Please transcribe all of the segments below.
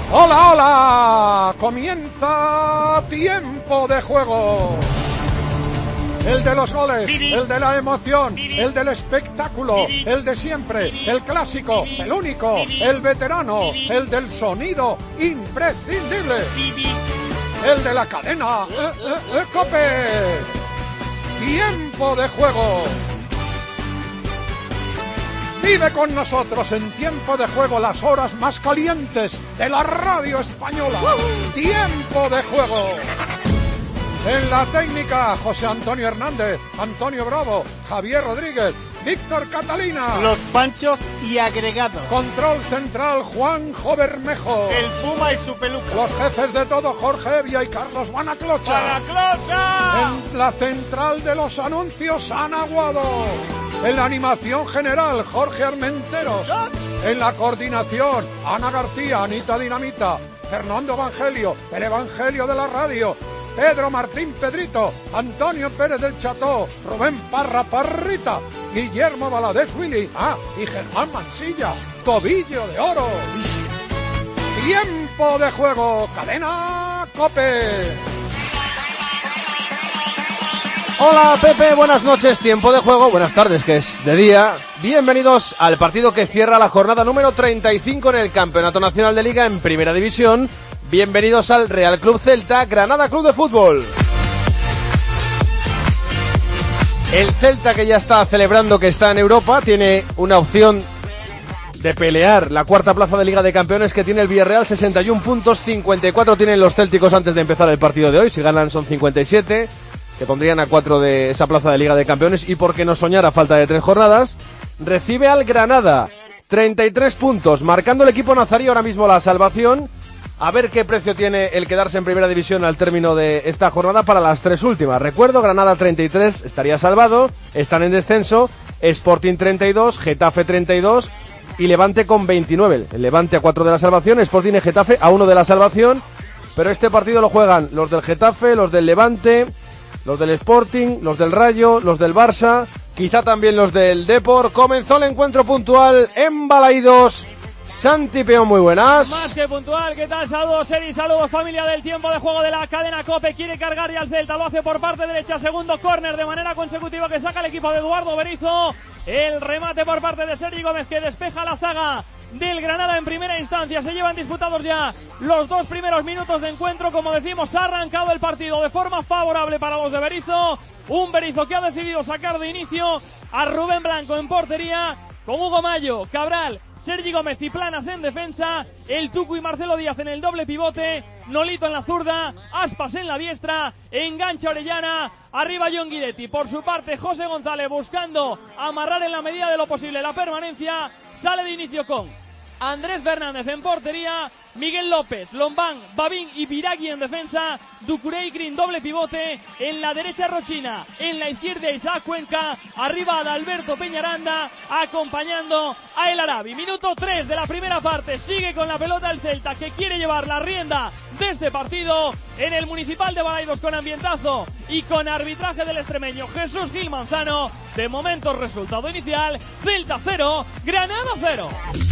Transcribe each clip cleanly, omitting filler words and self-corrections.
¡Hola, hola! Comienza Tiempo de Juego. El de los goles, el de la emoción, el del espectáculo, el de siempre, el clásico, el único, el veterano, el del sonido imprescindible, el de la cadena COPE. Tiempo de Juego. Vive con nosotros en Tiempo de Juego las horas más calientes de la radio española. Tiempo de Juego. En la técnica, José Antonio Hernández, Antonio Bravo, Javier Rodríguez, Víctor Catalina. Los Panchos y agregados. Control central, Juanjo Bermejo. El Puma y su peluca. Los jefes de todo, Jorge Evia y Carlos Banaclocha. ¡Banaclocha! En la central de los anuncios, Ana Guado. En la animación general, Jorge Armenteros. En la coordinación, Ana García, Anita Dinamita, Fernando Evangelio, el Evangelio de la radio, Pedro Martín Pedrito, Antonio Pérez del Cható, Rubén Parra Parrita, Guillermo Valadez Willy, y Germán Mansilla, Tobillo de Oro. Tiempo de Juego, cadena COPE. Hola Pepe, buenas noches, Tiempo de Juego, buenas tardes, que es de día. Bienvenidos al partido que cierra la jornada número 35 en el Campeonato Nacional de Liga en Primera División. Bienvenidos al Real Club Celta, Granada Club de Fútbol. El Celta, que ya está celebrando que está en Europa, tiene una opción de pelear la cuarta plaza de Liga de Campeones que tiene el Villarreal, 61 puntos, 54 tienen los célticos antes de empezar el partido de hoy, si ganan son 57, se pondrían a 4 de esa plaza de Liga de Campeones y por qué no soñar a falta de 3 jornadas, recibe al Granada, 33 puntos, marcando el equipo nazarí ahora mismo la salvación. A ver qué precio tiene el quedarse en Primera División al término de esta jornada para las 3 últimas. Recuerdo, Granada 33, estaría salvado, están en descenso, Sporting 32, Getafe 32 y Levante con 29. El Levante a 4 de la salvación, Sporting y Getafe a 1 de la salvación, pero este partido lo juegan los del Getafe, los del Levante, los del Sporting, los del Rayo, los del Barça, quizá también los del Depor. Comenzó el encuentro puntual en Balaídos. Santi Peón, muy buenas. Más que puntual, ¿qué tal? Saludos, Eri, saludos, familia del Tiempo de Juego de la cadena COPE. Quiere cargar ya el Celta, lo hace por parte derecha, segundo córner de manera consecutiva que saca el equipo de Eduardo Berizzo. El remate por parte de Sergi Gómez que despeja la saga del Granada en primera instancia. Se llevan disputados ya los 2 primeros minutos de encuentro. Como decimos, ha arrancado el partido de forma favorable para los de Berizzo. Un Berizzo que ha decidido sacar de inicio a Rubén Blanco en portería, con Hugo Mayo, Cabral, Sergi Gómez y Planas en defensa, el Tucu y Marcelo Díaz en el doble pivote, Nolito en la zurda, Aspas en la diestra, engancha Orellana, arriba John Guidetti. Por su parte, José González buscando amarrar en la medida de lo posible la permanencia, sale de inicio con Andrés Fernández en portería, Miguel López, Lombán, Babín y Biragui en defensa, Ducuré y Green doble pivote, en la derecha Rochina, en la izquierda Isaac Cuenca, arriba Adalberto Peñaranda, acompañando a El Arabi. Minuto 3 de la primera parte, sigue con la pelota el Celta que quiere llevar la rienda de este partido en el Municipal de Balaidos con ambientazo y con arbitraje del extremeño Jesús Gil Manzano. De momento resultado inicial, Celta 0, Granada 0.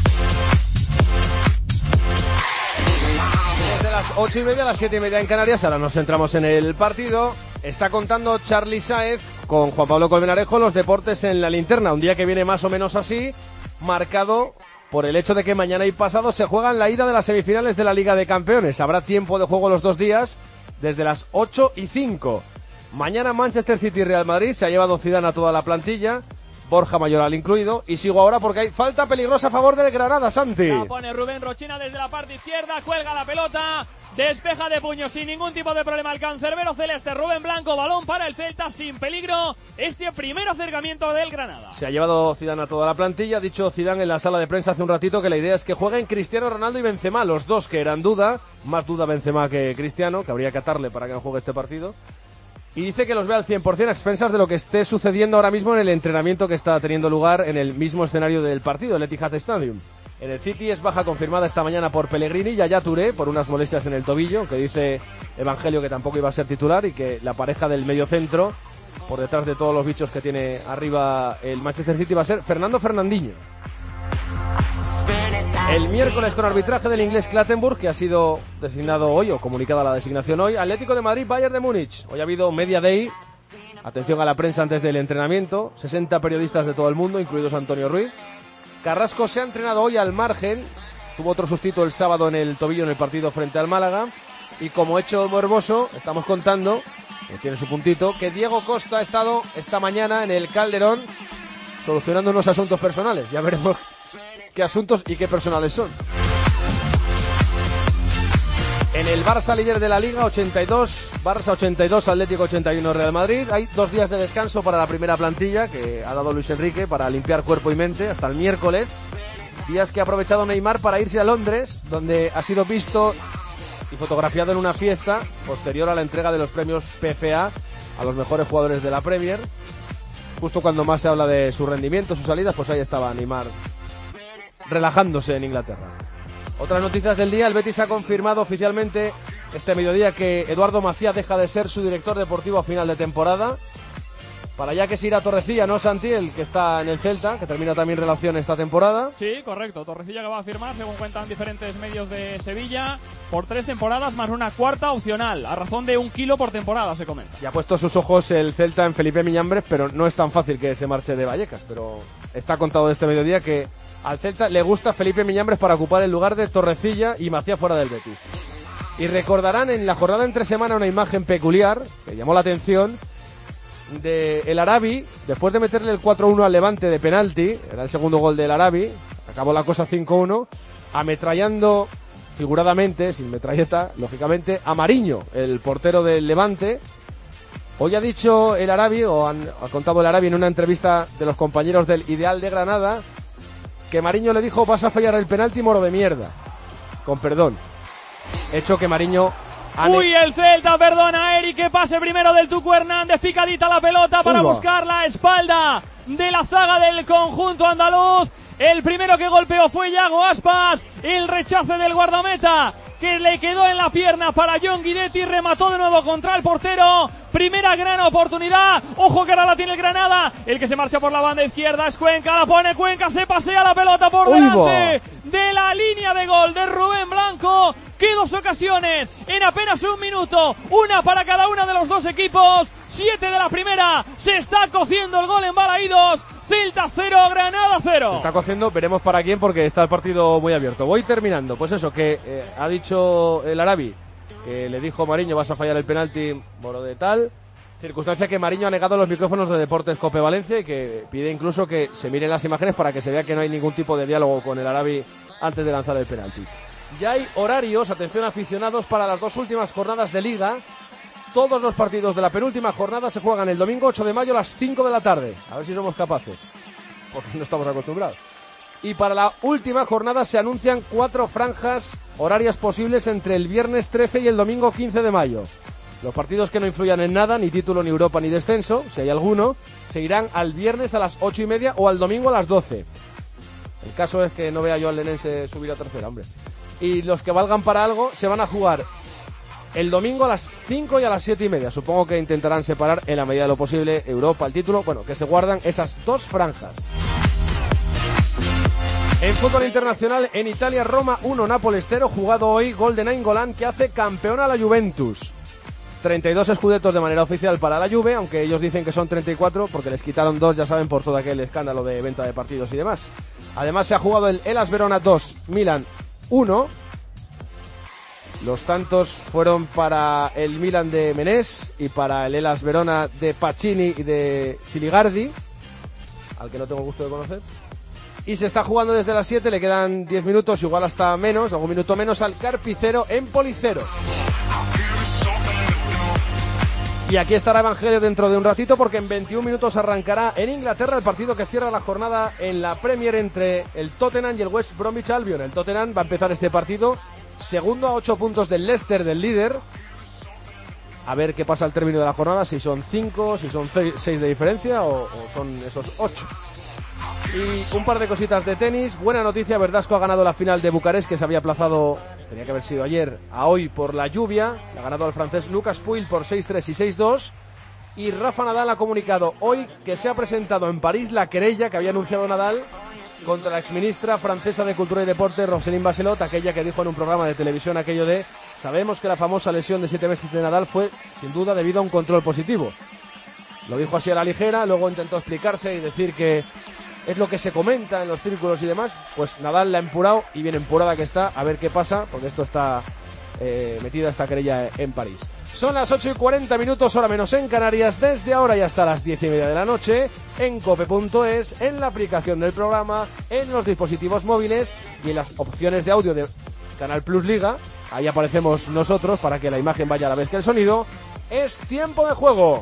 Desde las 8:30 a las 7:30 en Canarias, ahora nos centramos en el partido. Está contando Charly Sáez con Juan Pablo Colmenarejo los deportes en la linterna. Un día que viene más o menos así, marcado por el hecho de que mañana y pasado se juegan la ida de las semifinales de la Liga de Campeones. Habrá tiempo de juego los 2 días, desde las 8:05. Mañana Manchester City y Real Madrid, se ha llevado Zidane a toda la plantilla, Borja Mayoral incluido, y sigo ahora porque hay falta peligrosa a favor del Granada, Santi. La pone Rubén Rochina desde la parte izquierda, cuelga la pelota, despeja de puño sin ningún tipo de problema el cancerbero celeste Rubén Blanco, balón para el Celta sin peligro, este primer acercamiento del Granada. Se ha llevado Zidane a toda la plantilla, ha dicho Zidane en la sala de prensa hace un ratito que la idea es que jueguen Cristiano Ronaldo y Benzema, los dos que eran duda, más duda Benzema que Cristiano, que habría que atarle para que no juegue este partido. Y dice que los ve al 100% a expensas de lo que esté sucediendo ahora mismo en el entrenamiento que está teniendo lugar en el mismo escenario del partido, el Etihad Stadium. En el City es baja confirmada esta mañana por Pellegrini y Yaya Touré por unas molestias en el tobillo, que dice Evangelio que tampoco iba a ser titular y que la pareja del mediocentro, por detrás de todos los bichos que tiene arriba el Manchester City, va a ser Fernando Fernandinho. El miércoles, con arbitraje del inglés Clattenburg, que ha sido designado hoy, o comunicada la designación hoy, Atlético de Madrid, Bayern de Múnich. Hoy ha habido media day, atención a la prensa antes del entrenamiento, 60 periodistas de todo el mundo, incluidos Antonio Ruiz. Carrasco se ha entrenado hoy al margen, tuvo otro sustituto el sábado en el tobillo en el partido frente al Málaga, y como hecho morboso, estamos contando, que tiene su puntito, que Diego Costa ha estado esta mañana en el Calderón solucionando unos asuntos personales. Ya veremos qué asuntos y qué personales son. En el Barça, líder de la Liga, 82, Barça 82, Atlético 81, Real Madrid. Hay 2 días de descanso para la primera plantilla que ha dado Luis Enrique para limpiar cuerpo y mente hasta el miércoles. Días que ha aprovechado Neymar para irse a Londres, donde ha sido visto y fotografiado en una fiesta posterior a la entrega de los premios PFA a los mejores jugadores de la Premier. Justo cuando más se habla de su rendimiento, sus salidas, pues ahí estaba Neymar relajándose en Inglaterra. Otras noticias del día: el Betis ha confirmado oficialmente este mediodía que Eduardo Macías deja de ser su director deportivo a final de temporada. Para allá que se irá Torrecilla, ¿no, Santi? El que está en el Celta, que termina también relación esta temporada. Sí, correcto. Torrecilla que va a firmar, según cuentan diferentes medios de Sevilla, por 3 temporadas más una cuarta opcional, a razón de 1 kilo por temporada, se comenta. Y ha puesto sus ojos el Celta en Felipe Miñambres, pero no es tan fácil que se marche de Vallecas. Pero está contado de este mediodía que al Celta le gusta Felipe Miñambres para ocupar el lugar de Torrecilla y Macías fuera del Betis. Y recordarán en la jornada entre semana una imagen peculiar que llamó la atención de El Arabi, después de meterle el 4-1 al Levante de penalti, era el segundo gol del Arabi, acabó la cosa 5-1, ametrallando figuradamente, sin metralleta, lógicamente, a Mariño, el portero del Levante. Hoy ha dicho El Arabi, ha contado El Arabi en una entrevista de los compañeros del Ideal de Granada, que Mariño le dijo: vas a fallar el penalti, moro de mierda, con perdón. Hecho que Mariño... Uy, el Celta, perdona, Eric, que pase primero del Tucu Hernández, picadita la pelota para buscar la espalda de la zaga del conjunto andaluz. El primero que golpeó fue Yago Aspas, el rechace del guardameta que le quedó en la pierna para John Guidetti, remató de nuevo contra el portero. Primera gran oportunidad, ojo que ahora la tiene el Granada, el que se marcha por la banda izquierda es Cuenca, la pone Cuenca, se pasea la pelota por delante de la línea de gol de Rubén Blanco. Que 2 ocasiones en apenas 1 minuto, una para cada uno de los 2 equipos, 7 de la primera, se está cociendo el gol en Balaídos. Celta 0, Granada 0. Se está cociendo, veremos para quién, porque está el partido muy abierto. Voy terminando, pues eso, que ha dicho El Arabi, que le dijo Mariño: vas a fallar el penalti, moro de tal. Circunstancia que Mariño ha negado los micrófonos de Deportes Cope Valencia y que pide incluso que se miren las imágenes para que se vea que no hay ningún tipo de diálogo con El Arabi antes de lanzar el penalti. Ya hay horarios, atención aficionados, para las 2 últimas jornadas de Liga. Todos los partidos de la penúltima jornada se juegan el domingo 8 de mayo a las 5 de la tarde. A ver si somos capaces, porque no estamos acostumbrados. Y para la última jornada se anuncian 4 franjas horarias posibles entre el viernes 13 y el domingo 15 de mayo. Los partidos que no influyan en nada, ni título, ni Europa, ni descenso, si hay alguno, se irán al viernes a las 8:30 o al domingo a las 12. El caso es que no vea yo al Lenense subir a tercera, hombre. Y los que valgan para algo se van a jugar el domingo a las 5 y a las 7:30. Supongo que intentarán separar en la medida de lo posible Europa, el título. Bueno, que se guardan esas 2 franjas. En fútbol internacional, en Italia, Roma 1, Nápoles 0, jugado hoy, gol de Nainggolan, que hace campeón a la Juventus. 32 scudettos de manera oficial para la Juve, aunque ellos dicen que son 34 porque les quitaron 2, ya saben, por todo aquel escándalo de venta de partidos y demás. Además se ha jugado el Hellas Verona 2, Milan 1. Los tantos fueron para el Milan de Menés y para el Hellas Verona de Pacini y de Siligardi, al que no tengo gusto de conocer. Y se está jugando desde las 7, le quedan 10 minutos, igual hasta menos, algún minuto menos, al Carpi 0, Empoli 0. Y aquí estará Evangelio dentro de un ratito, porque en 21 minutos arrancará en Inglaterra el partido que cierra la jornada en la Premier entre el Tottenham y el West Bromwich Albion. El Tottenham va a empezar este partido segundo a 8 puntos del Leicester, del líder. A ver qué pasa al término de la jornada, si son 5, si son 6 de diferencia o son esos 8. Y un par de cositas de tenis. Buena noticia, Verdasco ha ganado la final de Bucarest, que se había aplazado, tenía que haber sido ayer, a hoy por la lluvia. Le ha ganado al francés Lucas Pouille por 6-3 y 6-2. Y Rafa Nadal ha comunicado hoy que se ha presentado en París la querella que había anunciado Nadal contra la exministra francesa de Cultura y Deporte, Roselyne Bachelot, aquella que dijo en un programa de televisión aquello de: sabemos que la famosa lesión de 7 meses de Nadal fue, sin duda, debido a un control positivo. Lo dijo así a la ligera, luego intentó explicarse y decir que es lo que se comenta en los círculos y demás. Pues Nadal la ha empurado, y bien empurada que está, a ver qué pasa, porque esto está metida esta querella en París. Son las 8:40, hora menos en Canarias, desde ahora y hasta las 10:30 de la noche, en cope.es, en la aplicación del programa, en los dispositivos móviles y en las opciones de audio de Canal Plus Liga. Ahí aparecemos nosotros para que la imagen vaya a la vez que el sonido. Es tiempo de juego.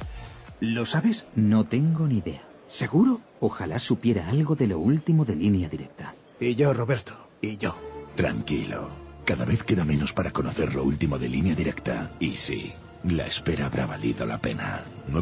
¿Lo sabes? No tengo ni idea. ¿Seguro? Ojalá supiera algo de lo último de Línea Directa. Y yo, Roberto. Y yo. Tranquilo. Cada vez queda menos para conocer lo último de Línea Directa. Y sí, la espera habrá valido la pena.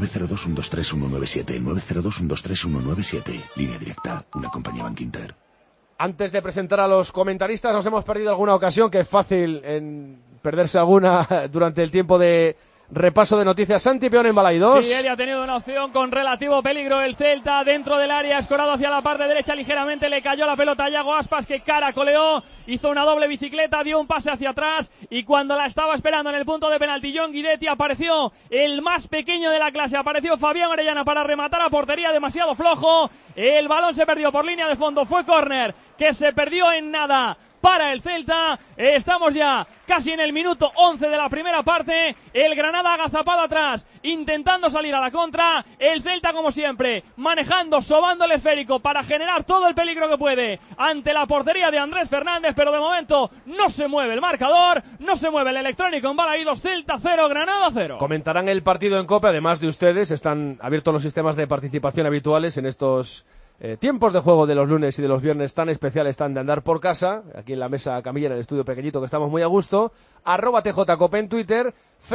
902-123-197. 902-123-197. Línea Directa, una compañía Bankinter. Antes de presentar a los comentaristas, nos hemos perdido alguna ocasión, que es fácil en perderse alguna durante el tiempo de repaso de noticias. Santi Peón en Balaidos. Sí, él ha tenido una opción con relativo peligro. El Celta dentro del área, escorado hacia la parte derecha ligeramente, le cayó la pelota a Yago Aspas, que caracoleó, hizo una doble bicicleta, dio un pase hacia atrás, y cuando la estaba esperando en el punto de penalti John Guidetti, apareció el más pequeño de la clase, apareció Fabián Orellana para rematar a portería, demasiado flojo. El balón se perdió por línea de fondo, fue córner que se perdió en nada para el Celta. Estamos ya casi en el minuto 11 de la primera parte. El Granada agazapado atrás, intentando salir a la contra. El Celta, como siempre, manejando, sobando el esférico para generar todo el peligro que puede ante la portería de Andrés Fernández, pero de momento no se mueve el marcador, no se mueve el electrónico en Balaidos. Celta 0, Granada 0. Comentarán el partido en COPE, además de ustedes. Están abiertos los sistemas de participación habituales en estos tiempos de juego de los lunes y de los viernes tan especiales, están de andar por casa, aquí en la mesa Camilla, en el estudio pequeñito, que estamos muy a gusto. @TJCope en Twitter,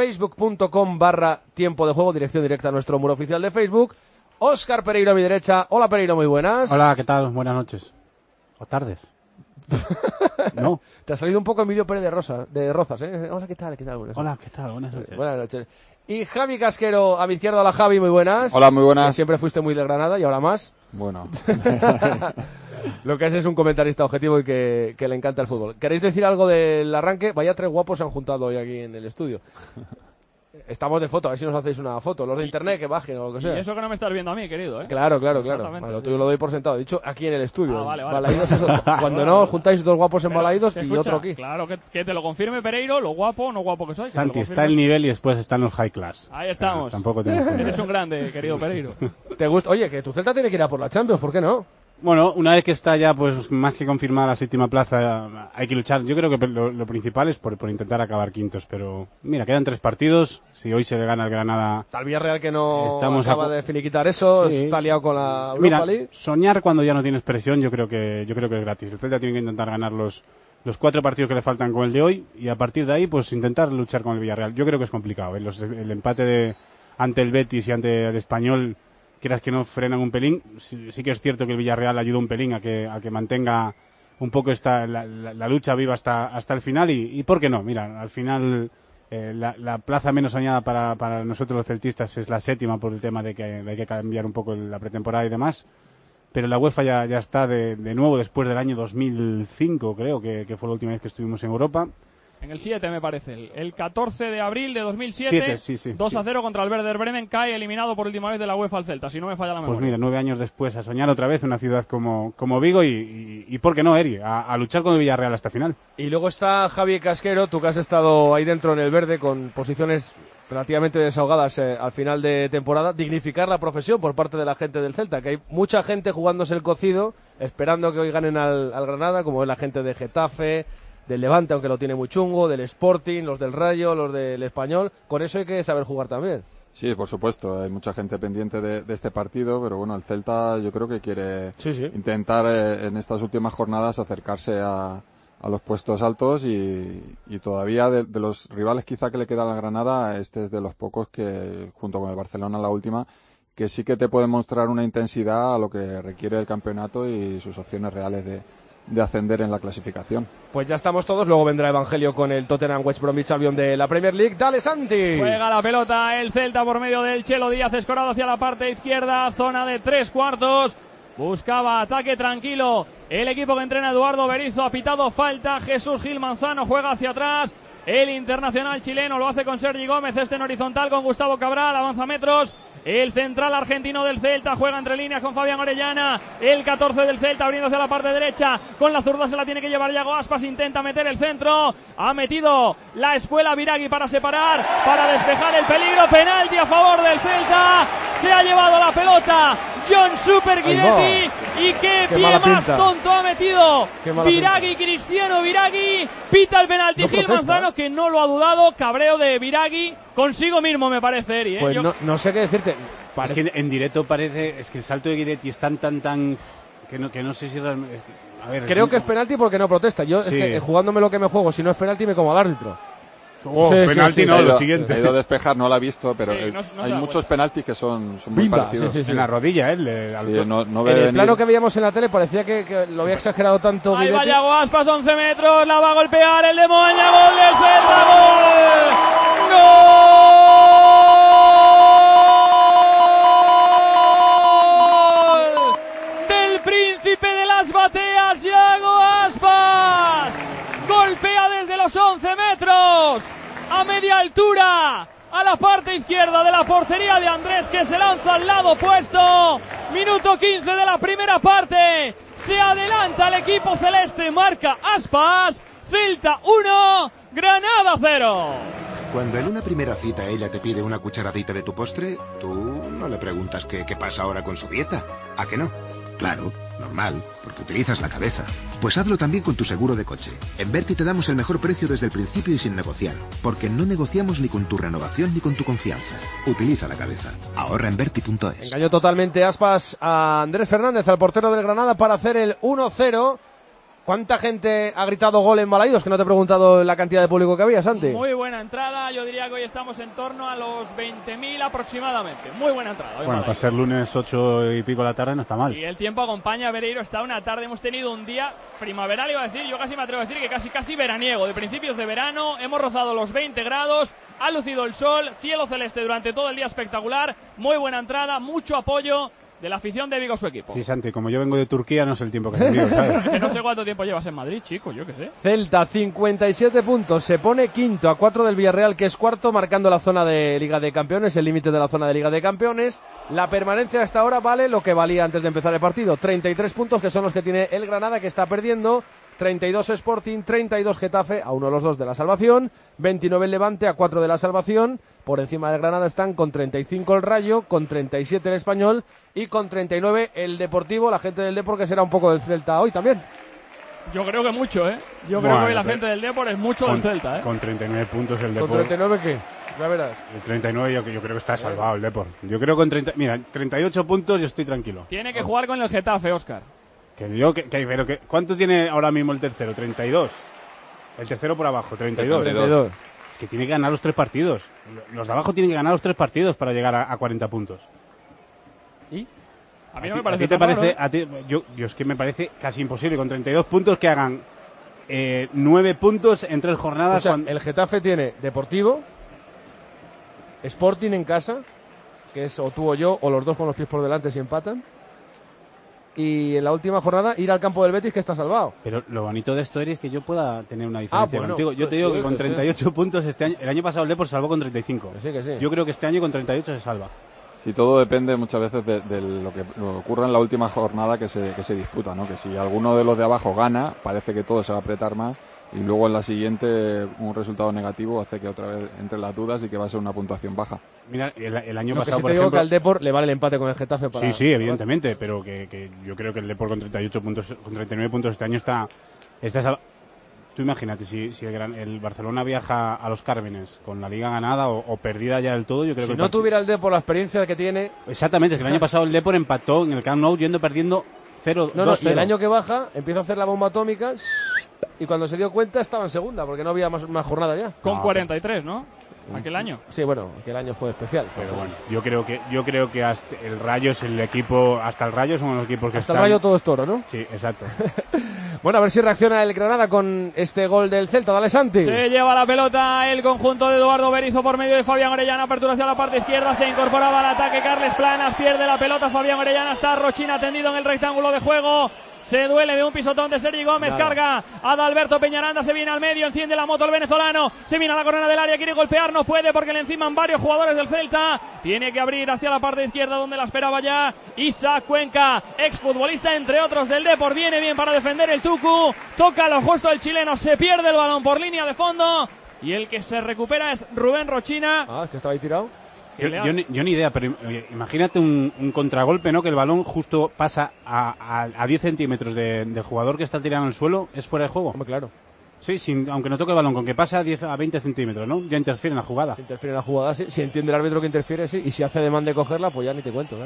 facebook.com/tiempo de juego, dirección directa a nuestro muro oficial de Facebook. Óscar Pereiro a mi derecha. Hola, Pereiro, muy buenas. Hola, ¿qué tal? Buenas noches. O tardes. No. Te ha salido un poco Emilio Pérez de Rozas, ¿eh? Hola, ¿qué tal? Buenas Hola, ¿qué tal? Buenas noches. Buenas noches. Y Javi Casquero a mi izquierda. Hola, Javi, muy buenas. Hola, muy buenas. Siempre fuiste muy de Granada y ahora más. Bueno. Lo que es un comentarista objetivo y que le encanta el fútbol. ¿Queréis decir algo del arranque? Vaya, 3 guapos se han juntado hoy aquí en el estudio. Estamos de foto, a ver si nos hacéis una foto. Los de internet que bajen o lo que sea. Y eso que no me estás viendo a mí, querido, ¿eh? Claro. Bueno, lo tuyo lo doy por sentado. He dicho aquí en el estudio. Vale. Balaidos es cuando no, os juntáis 2 guapos en Balaidos y otro aquí. Claro, que te lo confirme Pereiro, lo guapo o no guapo que soy. Santi, está el nivel y después están los high class. Ahí estamos. O sea, tampoco tienes Eres un grande, querido Pereiro. ¿Te gusta? Oye, que tu Celta tiene que ir a por la Champions, ¿por qué no? Bueno, una vez que está ya pues más que confirmada la 7ª plaza, hay que luchar. Yo creo que lo principal es por intentar acabar quintos, pero mira, quedan 3 partidos. Si hoy se le gana al Granada... Tal Villarreal que no estamos acaba de finiquitar eso, sí. Está liado con la Europa League. Soñar cuando ya no tienes presión, yo creo que es gratis. El Celta tiene que intentar ganar los 4 partidos que le faltan con el de hoy, y a partir de ahí pues intentar luchar con el Villarreal. Yo creo que es complicado, ¿eh? El empate ante el Betis y ante el Español, quieras que no, frenan un pelín. Sí que es cierto que el Villarreal ayuda un pelín a que mantenga un poco la lucha viva hasta el final, y ¿por qué no? Mira, al final la plaza menos soñada para nosotros los celtistas es la 7ª, por el tema de que hay que cambiar un poco la pretemporada y demás, pero la UEFA ya está de nuevo después del año 2005, creo que fue la última vez que estuvimos en Europa. En el 7, me parece. El 14 de abril de 2007, 2-0 contra el Werder Bremen, cae eliminado por última vez de la UEFA al Celta, si no me falla la memoria. Pues mira, 9 años después, a soñar otra vez una ciudad como Vigo y ¿por qué no, Eri? A luchar con el Villarreal hasta el final. Y luego está Javi Casquero, tú que has estado ahí dentro en el verde con posiciones relativamente desahogadas al final de temporada. Dignificar la profesión por parte de la gente del Celta, que hay mucha gente jugándose el cocido, esperando que hoy ganen al Granada, como es la gente de Getafe, del Levante, aunque lo tiene muy chungo, del Sporting, los del Rayo, los del Español. Con eso hay que saber jugar también. Sí, por supuesto, hay mucha gente pendiente de este partido, pero bueno, el Celta yo creo que quiere intentar en estas últimas jornadas acercarse a los puestos altos, y todavía de los rivales quizá que le queda a la Granada, este es de los pocos que, junto con el Barcelona la última, que sí que te puede mostrar una intensidad a lo que requiere el campeonato y sus opciones reales de ascender en la clasificación. Pues ya estamos todos, luego vendrá Evangelio con el Tottenham West Bromwich Albion de la Premier League. ¡Dale, Santi! Juega la pelota el Celta por medio del Chelo Díaz, escorado hacia la parte izquierda, zona de 3 cuartos. Buscaba ataque tranquilo. El equipo que entrena Eduardo Berizzo ha pitado falta. Jesús Gil Manzano juega hacia atrás. El internacional chileno lo hace con Sergi Gómez, en horizontal con Gustavo Cabral, avanza metros. El central argentino del Celta juega entre líneas con Fabián Orellana. El 14 del Celta abriendo hacia la parte derecha. Con la zurda se la tiene que llevar Yago Aspas. Intenta meter el centro. Ha metido la espuela Biragui para separar, para despejar el peligro. Penalti a favor del Celta. Se ha llevado la pelota John Super Guidetti. Y qué pie más tonto ha metido Biragui, Cristiano Biragui. Pita el penalti Gil Manzano, que no lo ha dudado. Cabreo de Biragui consigo mismo, me parece, Eri. Pues no sé qué decirte. Es que en directo parece, es que el salto de Guidetti es tan que no sé si realmente, a ver, creo que es penalti porque no protesta. Yo sí. Es que, jugándome lo que me juego, si no es penalti me como al árbitro. Penalti no, lo siguiente. Ha ido a despejar, no la ha visto, pero hay muchos penaltis que son muy parecidos. En la rodilla, en el plano que veíamos en la tele parecía que lo había exagerado tanto Ahí Guidetti. va Yago Aspas, 11 metros, la va a golpear el de Moña, gol del Celta, gol. Del príncipe de las bateas, Yago Aspas. Golpea desde los 11 metros, a media altura, a la parte izquierda de la portería de Andrés, que se lanza al lado opuesto. Minuto 15 de la primera parte. Se adelanta el equipo celeste, marca Aspas. Celta 1, Granada 0. Cuando en una primera cita ella te pide una cucharadita de tu postre, tú no le preguntas qué pasa ahora con su dieta. ¿A que no? Claro, normal, porque utilizas la cabeza. Pues hazlo también con tu seguro de coche. En Verti te damos el mejor precio desde el principio y sin negociar, porque no negociamos ni con tu renovación ni con tu confianza. Utiliza la cabeza. Ahorra en Verti.es. Engañó totalmente Aspas a Andrés Fernández, al portero del Granada, para hacer el 1-0. ¿Cuánta gente ha gritado gol en Balaídos? Que no te he preguntado la cantidad de público que había, Santi. Muy buena entrada, yo diría que hoy estamos en torno a los 20.000 aproximadamente. Muy buena entrada. Bueno, para ser lunes 8 y pico de la tarde no está mal. Y el tiempo acompaña, Bereiro, está una tarde, hemos tenido un día primaveral, iba a decir, yo casi me atrevo a decir que casi veraniego, de principios de verano, hemos rozado los 20 grados, ha lucido el sol, cielo celeste durante todo el día espectacular, muy buena entrada, mucho apoyo de la afición de Vigo, su equipo. Sí, Santi, como yo vengo de Turquía, no sé el tiempo que he tenido, ¿sabes? Que no sé cuánto tiempo llevas en Madrid, chico, yo qué sé. Celta, 57 puntos, se pone quinto a 4 del Villarreal, que es cuarto, marcando la zona de Liga de Campeones, el límite de la zona de Liga de Campeones. La permanencia hasta ahora vale lo que valía antes de empezar el partido, 33 puntos, que son los que tiene el Granada, que está perdiendo. 32 Sporting, 32 Getafe, a uno de los dos de la salvación, 29 el Levante, a 4 de la salvación. Por encima del Granada están con 35 el Rayo, con 37 el Español y con 39 el Deportivo, la gente del Depor, que será un poco del Celta hoy también. Yo creo que mucho, Yo creo que hoy la gente del Depor es mucho del Celta, Con 39 puntos el Depor. ¿Con 39 qué? Ya verás. El 39 yo creo que está salvado el Depor. Yo creo que con 38 puntos yo estoy tranquilo. Tiene que jugar con el Getafe, Óscar. ¿Cuánto tiene ahora mismo el tercero? 32. El tercero por abajo, 32. Es que tiene que ganar los 3 partidos. Los de abajo tienen que ganar los 3 partidos para llegar a 40 puntos. ¿Y? A mí no me parece. ¿A ti te parece? Yo es que me parece casi imposible con 32 puntos que hagan 9 puntos en 3 jornadas. O sea, el Getafe tiene Deportivo, Sporting en casa, que es o tú o yo, o los dos con los pies por delante si empatan. Y en la última jornada ir al campo del Betis, que está salvado. Pero lo bonito de esto es que yo pueda tener una diferencia contigo. Yo te digo que con 38 puntos este año, el año pasado el Depor salvó con 35. Que sí. Yo creo que este año con 38 se salva. Sí, todo depende muchas veces de lo que ocurra en la última jornada que se disputa, ¿no? Que si alguno de los de abajo gana, parece que todo se va a apretar más, y luego en la siguiente un resultado negativo hace que otra vez entre las dudas y que va a ser una puntuación baja. Mira, el año que pasado, si por te ejemplo, digo que al Depor le vale el empate con el Getafe para... Sí, evidentemente, pero que yo creo que el Depor con 38 puntos, con 39 puntos este año está Tú imagínate, si el Barcelona viaja a los Cármenes con la liga ganada o perdida ya del todo, yo creo que... Si no tuviera el Depor la experiencia que tiene... Exactamente, es que el año pasado el Depor empató en el Camp Nou perdiendo 0-2. No, y el año que baja empieza a hacer la bomba atómica y cuando se dio cuenta estaba en segunda, porque no había más jornada ya. Con 43, ¿no? ¿Aquel año? Sí, bueno, aquel año fue especial. Pero bueno, yo creo que hasta el Rayo es el equipo, hasta el Rayo son los equipos que hasta están... el Rayo todo es toro, ¿no? Sí, exacto. Bueno, a ver si reacciona el Granada con este gol del Celta. Dale, Santi. Se lleva la pelota el conjunto de Eduardo Berizzo por medio de Fabián Orellana. Apertura hacia la parte izquierda. Se incorporaba al ataque Carles Planas. Pierde la pelota Fabián Orellana. Está Rochina tendido en el rectángulo de juego. Se duele de un pisotón de Sergi Gómez. Nada. Carga Adalberto Peñaranda. Se viene al medio. Enciende la moto el venezolano. Se viene a la corona del área. Quiere golpear. No puede porque le enciman varios jugadores del Celta. Tiene que abrir hacia la parte izquierda donde la esperaba ya Isaac Cuenca, exfutbolista entre otros del Depor. Viene bien para defender el Tucu. Toca lo justo el chileno. Se pierde el balón por línea de fondo. Y el que se recupera es Rubén Rochina. Ah, es que estaba ahí tirado. Yo ni idea, pero imagínate un contragolpe, ¿no? Que el balón justo pasa a 10 centímetros del jugador que está tirado en el suelo, es fuera de juego. Hombre, claro. Sí, aunque no toque el balón, con que pase a 20 centímetros, ¿no? Ya interfiere en la jugada. Si interfiere en la jugada, sí. Si entiende el árbitro que interfiere, sí. Y si hace demanda de cogerla, pues ya ni te cuento, ¿eh?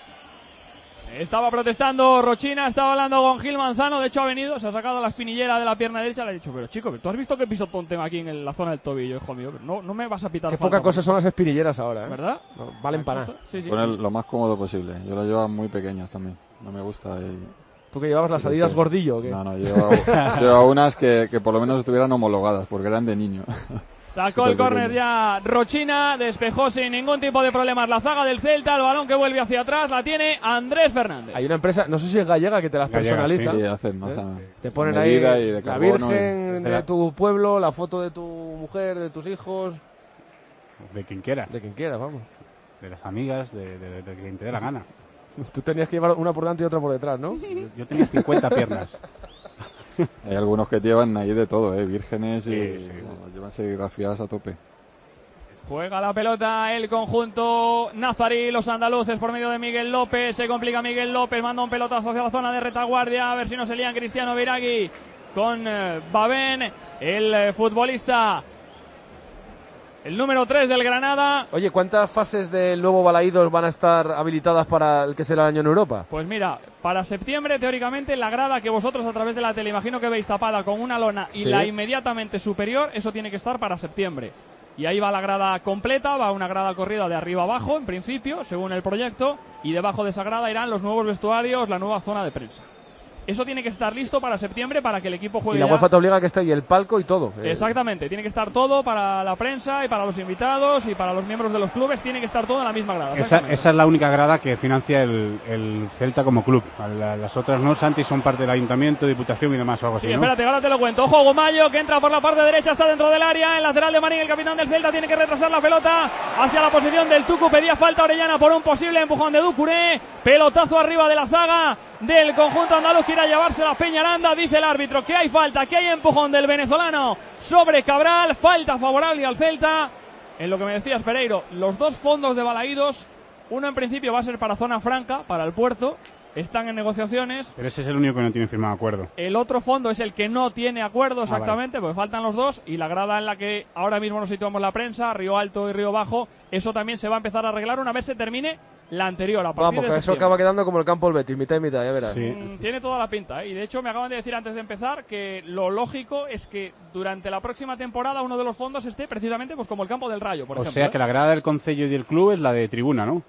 Estaba protestando Rochina, estaba hablando con Gil Manzano, de hecho ha venido, se ha sacado la espinillera de la pierna derecha, le ha dicho, pero chico, ¿tú has visto qué pisotón tengo aquí en la zona del tobillo, hijo mío? No me vas a pitar. Qué poca cosa son las espinilleras ahora, ¿eh? ¿Verdad? No, valen para nada. Sí. Poner lo más cómodo posible. Yo las llevo muy pequeñas también, no me gusta. ¿Tú que llevabas las Adidas Gordillo o qué? No, llevaba unas que por lo menos estuvieran homologadas, porque eran de niño. Sacó el córner ya Rochina, despejó sin ningún tipo de problemas la zaga del Celta, el balón que vuelve hacia atrás la tiene Andrés Fernández. Hay una empresa, no sé si es gallega, que te las personaliza. Sí, hacen. Te ponen ahí la Virgen de tu pueblo, la foto de tu mujer, de tus hijos. De quien quiera. De quien quiera, vamos. De las amigas, de quien te dé la gana. Tú tenías que llevar una por delante y otra por detrás, ¿no? Yo tenía 50 piernas. Hay algunos que llevan ahí de todo, vírgenes y llevan serigrafías a tope. Juega la pelota el conjunto nazarí, los andaluces por medio de Miguel López. Se complica Miguel López, manda un pelotazo hacia la zona de retaguardia. A ver si no se lían Cristiano Viragui con Babén, el futbolista, el número 3 del Granada. Oye, ¿cuántas fases del nuevo Balaídos van a estar habilitadas para el que será el año en Europa? Pues mira, para septiembre, teóricamente, la grada que vosotros a través de la tele imagino que veis tapada con una lona y la inmediatamente superior, eso tiene que estar para septiembre. Y ahí va la grada completa, va una grada corrida de arriba abajo, en principio, según el proyecto, y debajo de esa grada irán los nuevos vestuarios, la nueva zona de prensa. Eso tiene que estar listo para septiembre para que el equipo juegue. Y la UEFA te obliga a que esté ahí el palco y todo. Exactamente, tiene que estar todo para la prensa y para los invitados y para los miembros de los clubes, tiene que estar todo en la misma grada. Esa es la única grada que financia el Celta como club. Las otras no, Santi, son parte del ayuntamiento, diputación y demás o algo así, ¿no? Espérate, ahora te lo cuento. Ojo, Gomayo, que entra por la parte derecha, está dentro del área, el lateral de Marín, el capitán del Celta, tiene que retrasar la pelota hacia la posición del Tucu, pedía falta Orellana por un posible empujón de Ducuré, pelotazo arriba de la zaga del conjunto andaluz, quiere llevarse la Peñaranda, dice el árbitro que hay falta, que hay empujón del venezolano sobre Cabral, falta favorable al Celta. En lo que me decías, Pereiro, los dos fondos de Balaídos, uno en principio va a ser para zona franca, para el puerto, están en negociaciones. Pero ese es el único que no tiene firmado acuerdo. El otro fondo es el que no tiene acuerdo exactamente, porque faltan los dos, y la grada en la que ahora mismo nos situamos la prensa, Río Alto y Río Bajo, eso también se va a empezar a arreglar una vez se termine la anterior, a partir de que eso acaba quedando como el campo del Betis, mitad y mitad, ya verás. Sí. Tiene toda la pinta, y de hecho me acaban de decir antes de empezar que lo lógico es que durante la próxima temporada uno de los fondos esté precisamente pues como el campo del Rayo, por ejemplo. O sea que la grada del Concello y del club es la de tribuna, ¿no?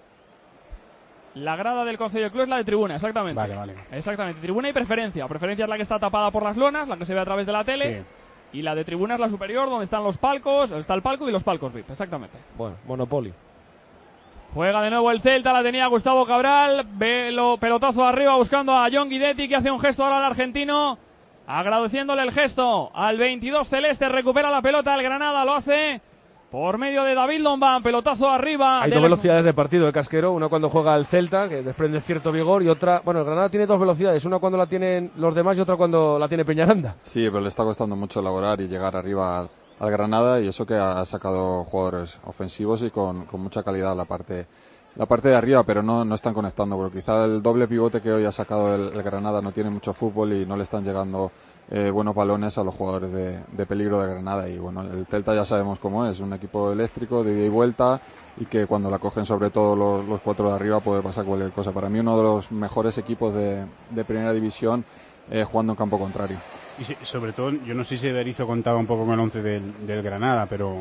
La grada del Concello del Club es la de tribuna, exactamente. Vale. Exactamente, tribuna y preferencia. Preferencia es la que está tapada por las lonas, la que se ve a través de la tele. Sí. Y la de tribuna es la superior, donde están los palcos, está el palco y los palcos VIP, exactamente. Bueno, Monopoly. Juega de nuevo el Celta, la tenía Gustavo Cabral, pelotazo arriba buscando a John Guidetti, que hace un gesto ahora al argentino, agradeciéndole el gesto al 22 celeste, recupera la pelota el Granada, lo hace por medio de David Lombán, pelotazo arriba. Hay dos velocidades de partido de Casquero, una cuando juega el Celta, que desprende cierto vigor, y otra, bueno, el Granada tiene dos velocidades, una cuando la tienen los demás y otra cuando la tiene Peñaranda. Sí, pero le está costando mucho elaborar y llegar arriba al Granada, y eso que ha sacado jugadores ofensivos y con mucha calidad la parte de arriba, pero no están conectando, porque quizá el doble pivote que hoy ha sacado el Granada no tiene mucho fútbol y no le están llegando buenos balones a los jugadores de peligro de Granada. Y bueno, el Celta ya sabemos cómo es, un equipo eléctrico de ida y vuelta, y que cuando la cogen sobre todo los cuatro de arriba puede pasar cualquier cosa. Para mí uno de los mejores equipos de primera división jugando en campo contrario. Y sobre todo, yo no sé si Berizzo contaba un poco con el 11 del Granada, pero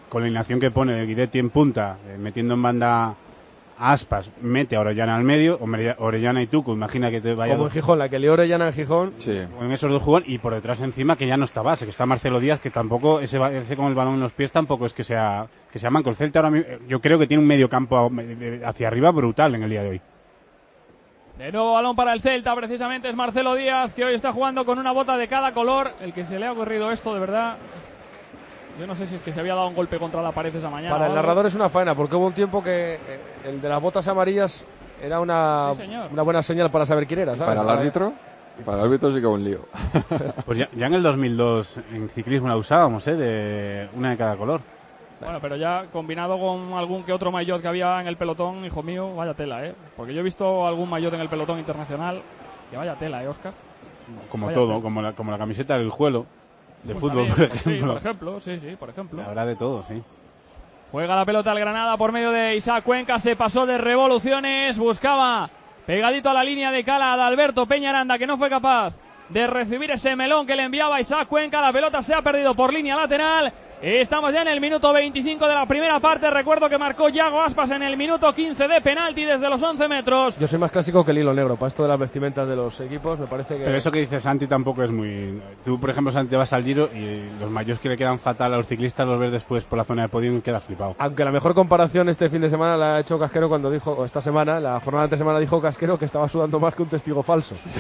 con la alineación que pone de Guidetti en punta, metiendo en banda a Aspas, mete a Orellana al medio, Orellana y Tucu, imagina que te vaya... Como en Gijón, la que lió Orellana en Gijón. Sí. En esos dos jugadores, y por detrás encima que ya no está base, que está Marcelo Díaz, que tampoco, ese con el balón en los pies tampoco es que sea manco. El Celta ahora mismo, yo creo que tiene un medio campo hacia arriba brutal en el día de hoy. De nuevo balón para el Celta, precisamente es Marcelo Díaz, que hoy está jugando con una bota de cada color. El que se le ha ocurrido esto, de verdad... Yo no sé si es que se había dado un golpe contra la pared esa mañana. Para el narrador es una faena, porque hubo un tiempo que el de las botas amarillas era una buena señal para saber quién era, ¿sabes? Para el árbitro sí que es un lío. Pues ya en el 2002 en ciclismo la usábamos, de una de cada color. Bueno, pero ya combinado con algún que otro maillot que había en el pelotón, hijo mío, vaya tela, porque yo he visto algún maillot en el pelotón internacional que vaya tela, Óscar. Como vaya todo, tela. como la camiseta del Juelo. De pues fútbol, también, por ejemplo. Sí, por ejemplo. Habrá de todo, sí. Juega la pelota al Granada por medio de Isaac Cuenca, se pasó de revoluciones, buscaba pegadito a la línea de Cala de Alberto Peñaranda, que no fue capaz de recibir ese melón que le enviaba Isaac Cuenca. La pelota se ha perdido por línea lateral. Estamos ya en el minuto 25 de la primera parte. Recuerdo que marcó Yago Aspas en el minuto 15 de penalti desde los 11 metros. Yo soy más clásico que el hilo negro. Para esto de las vestimentas de los equipos, me parece que... Pero eso que dice Santi tampoco es muy... Tú, por ejemplo, Santi, vas al Giro y los mayores que le quedan fatal a los ciclistas los ves después por la zona de podio y queda flipado. Aunque la mejor comparación este fin de semana la ha hecho Casquero cuando dijo, o esta semana, la jornada de semana dijo Casquero que estaba sudando más que un testigo falso. Sí.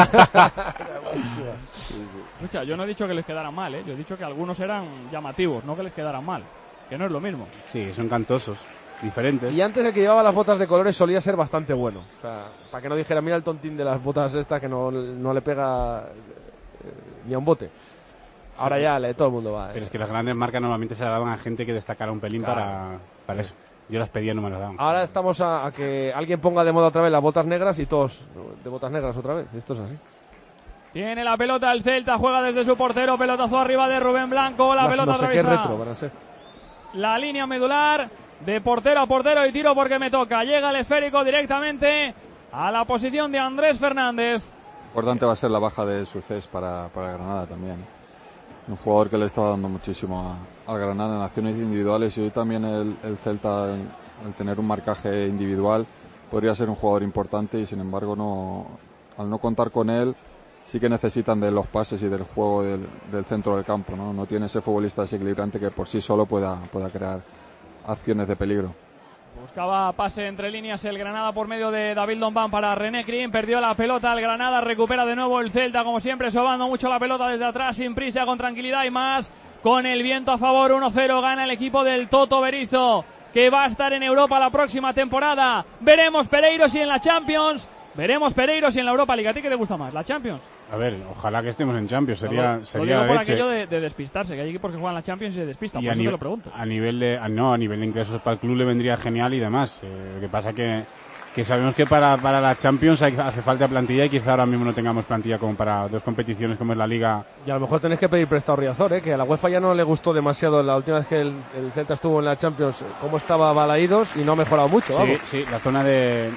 Escucha, yo no he dicho que les quedaran mal, yo he dicho que algunos eran llamativos, no que les quedaran mal, que no es lo mismo. Sí, son cantosos, diferentes. Y antes el que llevaba las botas de colores solía ser bastante bueno. O sea, para que no dijera, mira el tontín de las botas estas que no le pega ni a un bote. Ahora ya todo el mundo va. Pero es que las grandes marcas normalmente se las daban a gente que destacara un pelín para eso. Yo las pedía y no me las daban. Ahora estamos a que alguien ponga de moda otra vez las botas negras y todos de botas negras otra vez. Esto es así. Tiene la pelota el Celta, juega desde su portero, pelotazo arriba de Rubén Blanco, la pelota no sé atraviesa qué retro van a ser. La línea medular de portero a portero y tiro porque me toca. Llega el esférico directamente a la posición de Andrés Fernández. Importante va a ser la baja de Sucés para Granada también. Un jugador que le estaba dando muchísimo al Granada en acciones individuales, y hoy también el Celta, al tener un marcaje individual, podría ser un jugador importante, y sin embargo al no contar con él, sí que necesitan de los pases y del juego del centro del campo, ¿no? No tiene ese futbolista desequilibrante que por sí solo pueda crear acciones de peligro. Buscaba pase entre líneas el Granada por medio de David Dombán para René Crin, perdió la pelota el Granada, recupera de nuevo el Celta, como siempre sobando mucho la pelota desde atrás, sin prisa, con tranquilidad y más, con el viento a favor. 1-0 gana el equipo del Toto Berizzo, que va a estar en Europa la próxima temporada. Veremos Pereiros y en la Champions. Veremos Pereiros y en la Europa League. ¿A ti qué te gusta más, la Champions? A ver, ojalá que estemos en Champions. Sería lo digo por aquello de despistarse, que hay equipos que juegan la Champions y se despistan, por eso te lo pregunto. A nivel de ingresos para el club le vendría genial y demás. Lo que pasa que sabemos que para la Champions hace falta plantilla, y quizá ahora mismo no tengamos plantilla como para dos competiciones como es la Liga. Y a lo mejor tenéis que pedir prestado a Riazor, que a la UEFA ya no le gustó demasiado la última vez que el Celta estuvo en la Champions, cómo estaba Balaídos, y no ha mejorado mucho. Sí, la zona de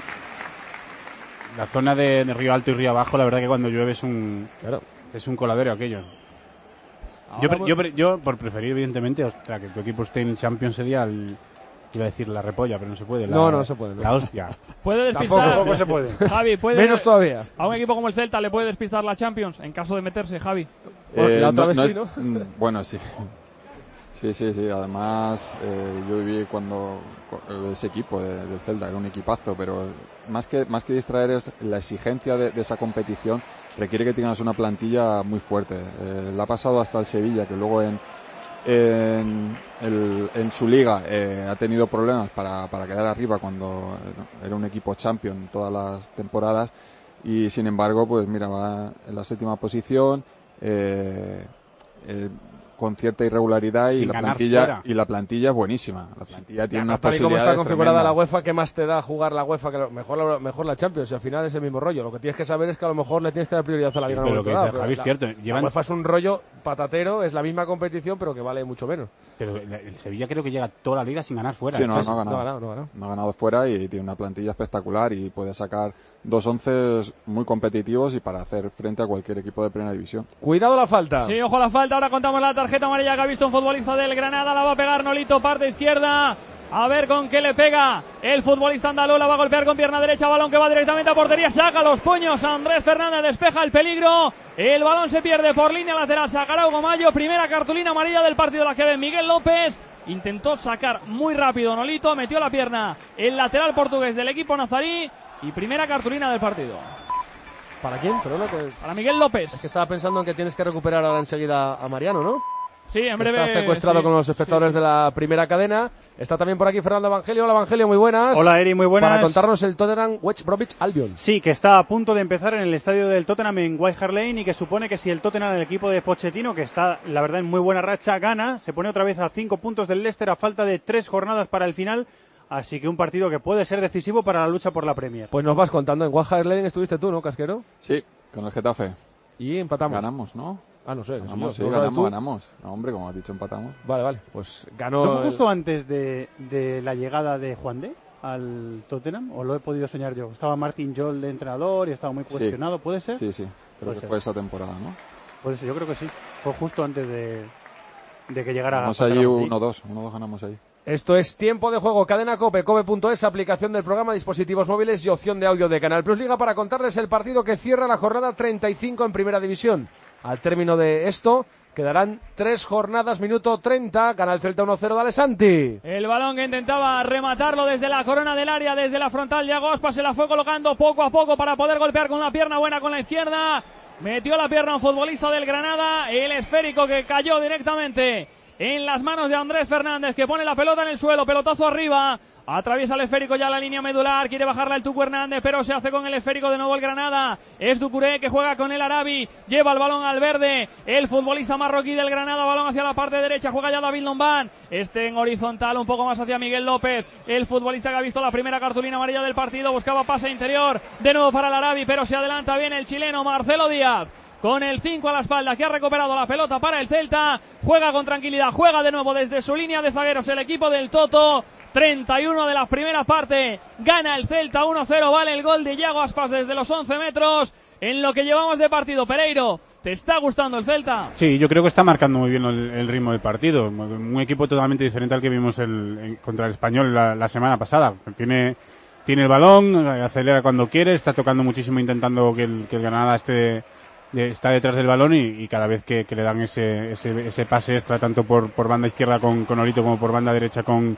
Río Alto y Río Abajo, la verdad que cuando llueve es un coladero aquello. Yo por preferir, evidentemente, que tu equipo esté en Champions sería iba a decir la repolla, pero no se puede. No se puede. La hostia. Puede despistar. Tampoco se puede. Javi, menos todavía. A un equipo como el Celta le puede despistar la Champions en caso de meterse, Javi. La otra vez sí, ¿no? Bueno, sí. Sí. Además, yo viví cuando ese equipo del Celta era un equipazo, pero más que distraer es la exigencia de esa competición, requiere que tengas una plantilla muy fuerte. Le ha pasado hasta el Sevilla, que luego en su liga ha tenido problemas para quedar arriba cuando era un equipo champion todas las temporadas, y sin embargo, pues mira, va en la 7ª posición, con cierta irregularidad, y la plantilla es buenísima. La plantilla tiene unas posibilidades. Tal y como está configurada tremendas. la UEFA, ¿qué más te da jugar la UEFA? Que mejor la Champions, y al final es el mismo rollo. Lo que tienes que saber es que a lo mejor le tienes que dar prioridad a la Liga. Pero lo que dice Javi es cierto. La UEFA es un rollo patatero, es la misma competición, pero que vale mucho menos. Pero el Sevilla creo que llega toda la Liga sin ganar fuera. Sí, no ha ganado fuera, y tiene una plantilla espectacular, y puede sacar dos onces muy competitivos y para hacer frente a cualquier equipo de primera división. Cuidado la falta. Sí, ojo la falta. Ahora contamos la tarjeta amarilla que ha visto un futbolista del Granada. La va a pegar Nolito, parte izquierda. A ver con qué le pega el futbolista andaluz. La va a golpear con pierna derecha. Balón que va directamente a portería. Saca los puños. Andrés Fernández despeja el peligro. El balón se pierde por línea lateral. Sacará Hugo Mayo. Primera cartulina amarilla del partido. La que ve Miguel López. Intentó sacar muy rápido Nolito. Metió la pierna el lateral portugués del equipo nazarí. Y primera cartulina del partido. ¿Para quién? Perdona, para Miguel López. Es que estaba pensando en que tienes que recuperar ahora enseguida a Mariano, ¿no? Sí, en breve. Está secuestrado con los espectadores de la primera cadena. Está también por aquí Fernando Evangelio. Hola Evangelio, muy buenas. Hola Eri, muy buenas. Para contarnos el Tottenham West Bromwich Albion. Sí, que está a punto de empezar en el estadio del Tottenham en White Hart Lane y que supone que si el Tottenham, el equipo de Pochettino, que está la verdad en muy buena racha, gana, se pone otra vez a 5 puntos del Leicester a falta de 3 jornadas para el final. Así que un partido que puede ser decisivo para la lucha por la Premier. Pues nos vas contando, en White Hart Lane estuviste tú, ¿no, Casquero? Sí, con el Getafe. Y empatamos. Ganamos, ¿no? Ah, no sé. Ganamos, sí, ganamos. No, hombre, como has dicho, empatamos. Vale, pues ganó. ¿No fue justo antes de la llegada de Juan de al Tottenham? ¿O lo he podido soñar yo? Estaba Martin Jol de entrenador y estaba muy cuestionado, sí. ¿puede ser? Sí, creo que fue esa temporada, ¿no? Puede ser, yo creo que sí. Fue justo antes de que llegara. Ganamos allí 1-2 ganamos ahí. Esto es Tiempo de Juego, Cadena COPE, cope.es, aplicación del programa, dispositivos móviles y opción de audio de Canal Plus Liga para contarles el partido que cierra la jornada 35 en Primera División. Al término de esto, quedarán 3 jornadas, minuto 30, gana el Celta 1-0, dale Santi. El balón que intentaba rematarlo desde la corona del área, desde la frontal, Yago Aspas se la fue colocando poco a poco para poder golpear con una pierna buena con la izquierda. Metió la pierna un futbolista del Granada, el esférico que cayó directamente en las manos de Andrés Fernández, que pone la pelota en el suelo, pelotazo arriba, atraviesa el esférico ya la línea medular, quiere bajarla el Tucu Hernández, pero se hace con el esférico de nuevo el Granada, es Ducuré que juega con el Arabi, lleva el balón al verde, el futbolista marroquí del Granada, balón hacia la parte derecha, juega ya David Lombán, en horizontal un poco más hacia Miguel López, el futbolista que ha visto la primera cartulina amarilla del partido, buscaba pase interior, de nuevo para el Arabi, pero se adelanta bien el chileno Marcelo Díaz. Con el 5 a la espalda, que ha recuperado la pelota para el Celta, juega con tranquilidad, juega de nuevo desde su línea de zagueros el equipo del Toto, 31 de la primera parte, gana el Celta 1-0, vale el gol de Yago Aspas desde los 11 metros, en lo que llevamos de partido. Pereiro, ¿te está gustando el Celta? Sí, yo creo que está marcando muy bien el ritmo del partido, un equipo totalmente diferente al que vimos contra el Español la semana pasada, tiene el balón, acelera cuando quiere, está tocando muchísimo intentando que el Granada está detrás del balón y cada vez que le dan ese pase extra tanto por banda izquierda con Nolito como por banda derecha con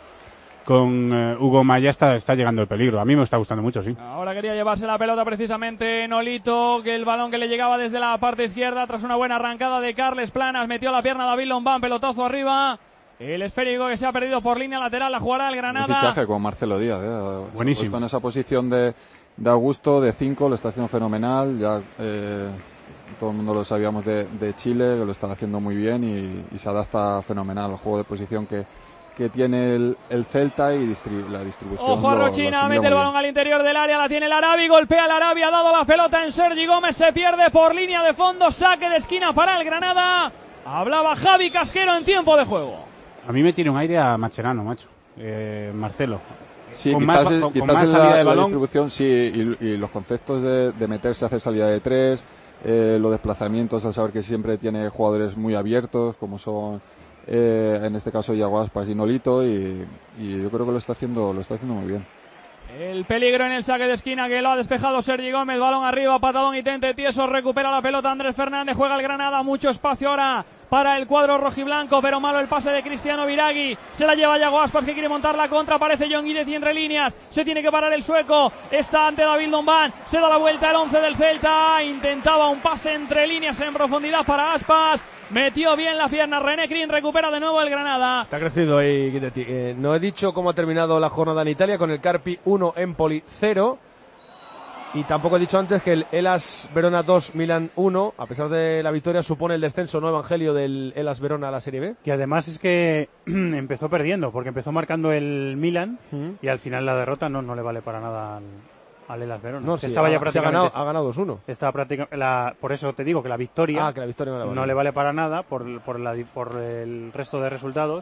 Hugo Maya está llegando el peligro. A mí me está gustando mucho, sí. Ahora quería llevarse la pelota precisamente Nolito, que el balón que le llegaba desde la parte izquierda tras una buena arrancada de Carles Planas, metió la pierna David Lombán, pelotazo arriba. El esférico que se ha perdido por línea lateral, la jugará el Granada. Un fichaje con Marcelo Díaz, buenísimo. En esa posición de Augusto, de 5, lo está haciendo fenomenal. Ya todo el mundo lo sabíamos de Chile, que lo está haciendo muy bien y se adapta fenomenal al juego de posición que tiene el Celta y la distribución. Ojo a Rochina, mete el balón al interior del área, la tiene el Arabi, golpea el Arabi, ha dado la pelota en Sergi Gómez, se pierde por línea de fondo, saque de esquina para el Granada. Hablaba Javi Casquero en tiempo de juego. A mí me tiene un aire a Macherano, macho. Marcelo. Sí, quizás en la distribución, sí, y los conceptos de meterse a hacer salida de 3, los desplazamientos, al saber que siempre tiene jugadores muy abiertos, como son en este caso Yago Aspas y Nolito, y yo creo que lo está haciendo muy bien. El peligro en el saque de esquina que lo ha despejado Sergi Gómez, balón arriba, patadón y tente tieso, recupera la pelota Andrés Fernández, juega el Granada, mucho espacio ahora para el cuadro rojiblanco, pero malo el pase de Cristiano Viragui, se la lleva Yago Aspas que quiere montar la contra, aparece John Guidetti y entre líneas, se tiene que parar el sueco, está ante David Lombán, se da la vuelta el 11 del Celta, intentaba un pase entre líneas en profundidad para Aspas, metió bien la pierna René Crin, recupera de nuevo el Granada. Está crecido ahí Guidetti. No he dicho cómo ha terminado la jornada en Italia con el Carpi 1, Empoli 0. Y tampoco he dicho antes que el Hellas Verona 2, Milan 1, a pesar de la victoria, supone el descenso, ¿no, Evangelio, del Hellas Verona a la Serie B? Que además es que empezó perdiendo, porque empezó marcando el Milan y al final la derrota no le vale para nada al Hellas Verona. No, sí, estaba ya prácticamente, ha ganado 2-1. Estaba por eso te digo que la victoria, no le vale. No le vale para nada por el resto de resultados,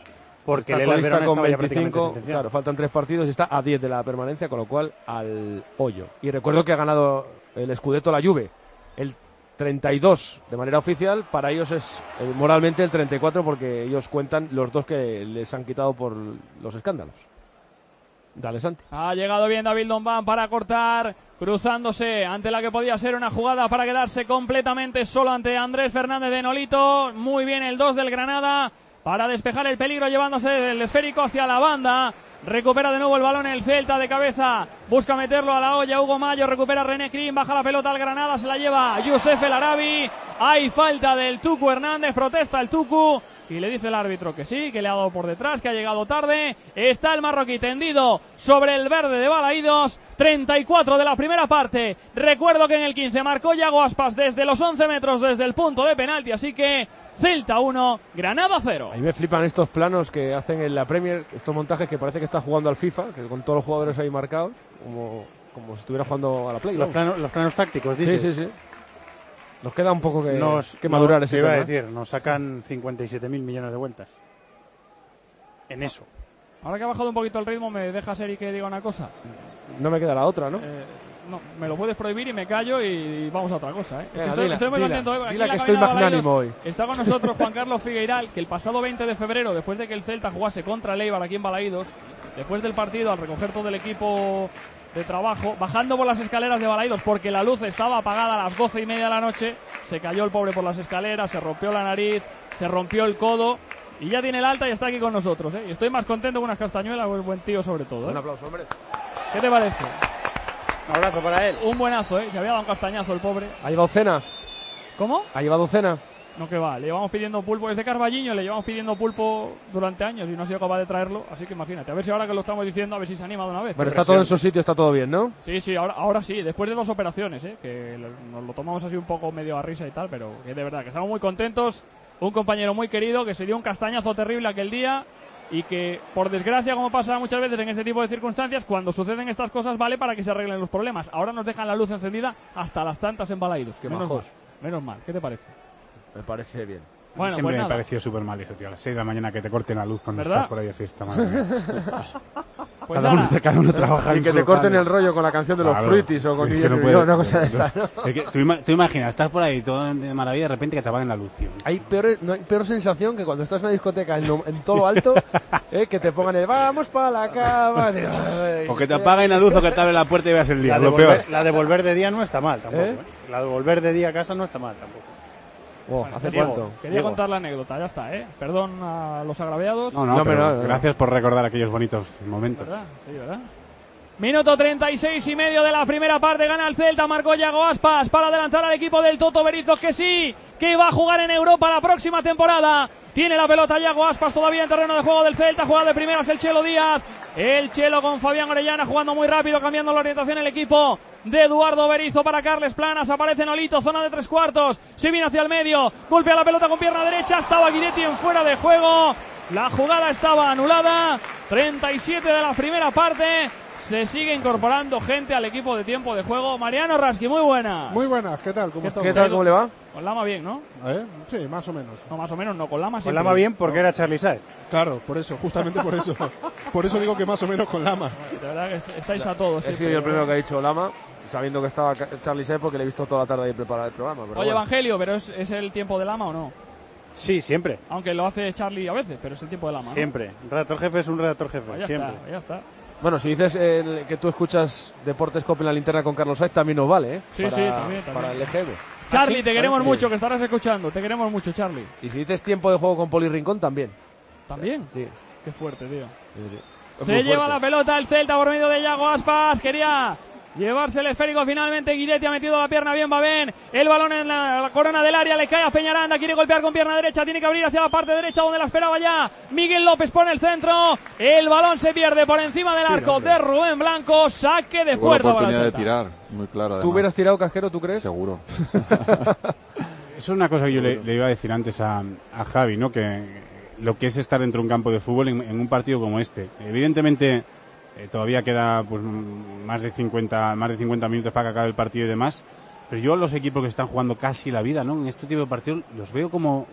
porque está el Hellas colista Verona con estaba ya prácticamente 25, sentenciado. claro, faltan 3 partidos y está a 10 de la permanencia, con lo cual al hoyo. Y recuerdo que ha ganado el Scudetto la Juve, el 32 de manera oficial, para ellos es moralmente el 34 porque ellos cuentan los 2 que les han quitado por los escándalos. Dale, Santi. Ha llegado bien David Dombán para cortar, cruzándose ante la que podía ser una jugada para quedarse completamente solo ante Andrés Fernández de Nolito. Muy bien el 2 del Granada para despejar el peligro, llevándose del esférico hacia la banda. Recupera de nuevo el balón el Celta de cabeza, busca meterlo a la olla Hugo Mayo, recupera René Crin, baja la pelota al Granada, se la lleva Youssef El Arabi. Hay falta del Tucu Hernández, protesta el Tucu y le dice el árbitro que sí, que le ha dado por detrás, que ha llegado tarde. Está el marroquí tendido sobre el verde de Balaídos. 34 de la primera parte. Recuerdo que en el 15 marcó Yago Aspas desde los 11 metros desde el punto de penalti, así que Celta 1, Granada 0. A mí me flipan estos planos que hacen en la Premier, estos montajes que parece que está jugando al FIFA, que con todos los jugadores ahí marcados, como si estuviera jugando a la Play. Los planos tácticos, dices. Sí. Nos queda un poco que madurar ese tema. tema. Iba a decir, nos sacan 57.000 millones de vueltas. En eso. Ahora que ha bajado un poquito el ritmo, ¿me dejas, Eric, que diga una cosa? No me queda la otra, ¿no? No, me lo puedes prohibir y me callo y vamos a otra cosa, ¿eh? Venga, Estoy muy contento hoy. Dila que estoy magnánimo hoy. Está con nosotros Juan Carlos Figueiral, que el pasado 20 de febrero, después de que el Celta jugase contra el Eibar aquí en Balaídos, después del partido, al recoger todo el equipo de trabajo, bajando por las escaleras de Balaídos porque la luz estaba apagada a las 12:30 de la noche, se cayó el pobre por las escaleras, se rompió la nariz, se rompió el codo y ya tiene el alta y está aquí con nosotros, ¿eh? Y estoy más contento que unas castañuelas, un buen tío sobre todo, ¿eh? Un aplauso, hombre. ¿Qué te parece? Un abrazo para él. Un buenazo, ¿eh? Se había dado un castañazo el pobre. ¿Ha llevado cena? ¿Cómo? ¿Ha llevado cena? No, que va, le llevamos pidiendo pulpo desde Carballiño, le llevamos pidiendo pulpo durante años y no ha sido capaz de traerlo, así que imagínate, a ver si ahora que lo estamos diciendo, a ver si se anima de una vez. Bueno, está todo en su sitio, está todo bien, ¿no? Sí, ahora sí, después de 2 operaciones, que nos lo tomamos así un poco medio a risa y tal, pero que de verdad, que estamos muy contentos, un compañero muy querido que se dio un castañazo terrible aquel día y que, por desgracia, como pasa muchas veces en este tipo de circunstancias, cuando suceden estas cosas vale para que se arreglen los problemas. Ahora nos dejan la luz encendida hasta las tantas en Balaídos. Qué majos. Menos mal, ¿qué te parece? Me parece bien. Bueno, siempre pues me pareció súper mal eso, tío. A las 6 de la mañana que te corten la luz cuando ¿verdad? estás por ahí de fiesta, madre mía. Pues cada uno trabaja y que te corten el rollo con la canción de los Fruities o con una cosa de esta, ¿no? Es que tú imaginas, estás por ahí todo de maravilla y de repente que te apaguen la luz, tío. No hay peor sensación que cuando estás en una discoteca en todo lo alto, que te pongan el vamos para la cama. O que te apaguen la luz o que te abren la puerta y veas el día. Lo peor. La de volver de día no está mal tampoco. La de volver de día a casa no está mal tampoco. Bueno, ¿hace cuánto? Quería contar la anécdota, ya está, ¿eh? Perdón a los agraviados. No, pero gracias por recordar aquellos bonitos momentos. ¿Verdad? Sí, ¿verdad? Minuto 36,5 de la primera parte, gana el Celta, marcó Yago Aspas para adelantar al equipo del Toto Berizzo, que sí, que va a jugar en Europa la próxima temporada. Tiene la pelota Yago Aspas todavía en terreno de juego del Celta, juega de primeras el Chelo Díaz. El Chelo con Fabián Orellana jugando muy rápido, cambiando la orientación el equipo de Eduardo Berizzo para Carles Planas. Aparece Nolito, zona de 3/4. Se viene hacia el medio, golpea la pelota con pierna derecha. Estaba Guidetti en fuera de juego. La jugada estaba anulada. 37 de la primera parte. Se sigue incorporando gente al equipo de tiempo de juego. Mariano Rasqui, muy buenas. Muy buenas, ¿qué tal? ¿Cómo estamos? ¿Qué tal? ¿Cómo le va? Con Lama bien, ¿no? Sí, más o menos. No, más o menos no, con Lama sí. Con Lama bien porque era Charly Saez. Claro, por eso, justamente por eso. Por eso digo que más o menos con Lama. De verdad que estáis a todos. He sido yo el primero que ha dicho Lama, sabiendo que estaba Charly Saez porque le he visto toda la tarde ahí preparar el programa. Pero Oye, bueno. Evangelio, ¿pero es el tiempo de Lama o no? Sí, siempre. Aunque lo hace Charly a veces, pero es el tiempo de Lama, ¿no? Siempre. Un redactor jefe es un redactor jefe, pues ya siempre. Está, ya está. Bueno, si dices que tú escuchas Deportes Cope en la linterna con Carlos Saez, también nos vale, ¿eh? Sí, también. Para el EGB. Charly, ¿sí? te queremos mucho, que estarás escuchando. Te queremos mucho, Charly. Y si dices tiempo de juego con Poli Rincón, también. ¿También? Sí. Qué fuerte, tío. Sí. Se lleva la pelota el Celta por medio de Yago Aspas. Quería llevarse el esférico finalmente. Guidetti ha metido la pierna bien, va bien. El balón en la corona del área, le cae a Peñaranda. Quiere golpear con pierna derecha, tiene que abrir hacia la parte derecha donde la esperaba ya. Miguel López pone el centro. El balón se pierde por encima del arco de Rubén Blanco. Saque de puerta. La oportunidad de tirar, muy claro. Además. ¿Tú hubieras tirado, Casquero, tú crees? Seguro. Eso es una cosa que yo le iba a decir antes a Javi, ¿no? Que lo que es estar dentro de un campo de fútbol en un partido como este. Evidentemente todavía queda pues más de 50 minutos para que acabe el partido y demás, pero yo los equipos que están jugando casi la vida, ¿no? En este tipo de partidos los veo como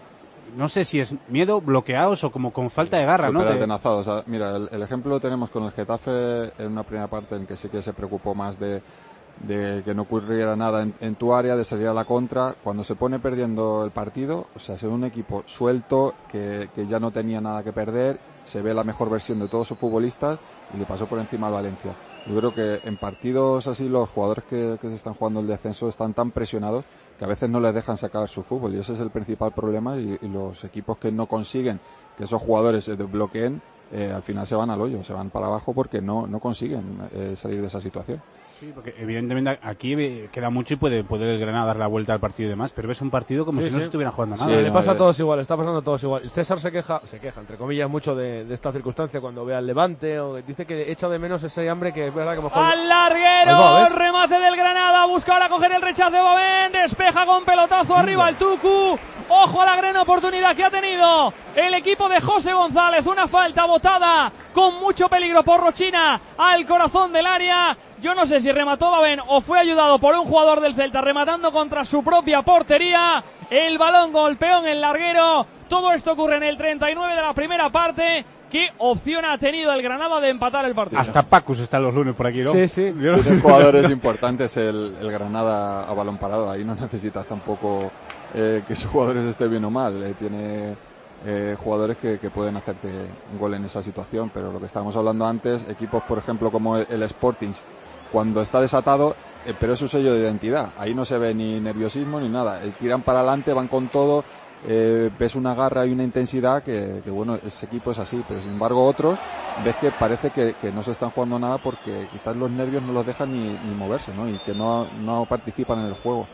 no sé si es miedo, bloqueados o como con falta de garra, ¿no? Atenazados. O sea, mira, el ejemplo lo tenemos con el Getafe en una primera parte en que sí que se preocupó más de que no ocurriera nada en tu área, de salir a la contra. Cuando se pone perdiendo el partido, o sea, se ve un equipo suelto que ya no tenía nada que perder, se ve la mejor versión de todos sus futbolistas y le pasó por encima al Valencia. Yo creo que en partidos así los jugadores que se están jugando el descenso están tan presionados que a veces no les dejan sacar su fútbol, y ese es el principal problema, y los equipos que no consiguen que esos jugadores se desbloqueen, al final se van al hoyo, se van para abajo porque no consiguen salir de esa situación. Sí, porque evidentemente aquí queda mucho y puede el Granada dar la vuelta al partido y demás, pero ves un partido como si no se estuvieran jugando nada. Sí, le pasa a todos igual, está pasando a todos igual. César se queja, entre comillas, mucho de esta circunstancia cuando ve al Levante, o dice que echa de menos ese hambre que es verdad que mejor... ¡Al larguero! Remate del Granada, busca ahora coger el rechazo de Babén, despeja con pelotazo arriba el Tucu. Ojo a la gran oportunidad que ha tenido el equipo de José González, una falta botada con mucho peligro por Rochina al corazón del área. Yo no sé si remató Babén o fue ayudado por un jugador del Celta rematando contra su propia portería. El balón golpeó en el larguero. Todo esto ocurre en el 39 de la primera parte. ¿Qué opción ha tenido el Granada de empatar el partido? Hasta Pacus está los lunes por aquí, ¿no? Sí, sí. Tienen jugadores importantes el Granada a balón parado. Ahí no necesitas tampoco que sus jugadores estén bien o mal. Tiene jugadores que pueden hacerte un gol en esa situación, pero lo que estábamos hablando antes, equipos por ejemplo como el Sporting, cuando está desatado, pero es su sello de identidad, ahí no se ve ni nerviosismo ni nada, tiran para adelante, van con todo, ves una garra y una intensidad que bueno, ese equipo es así, pero sin embargo otros ves que parece que no se están jugando nada porque quizás los nervios no los dejan ni moverse, ¿no? Y que no participan en el juego.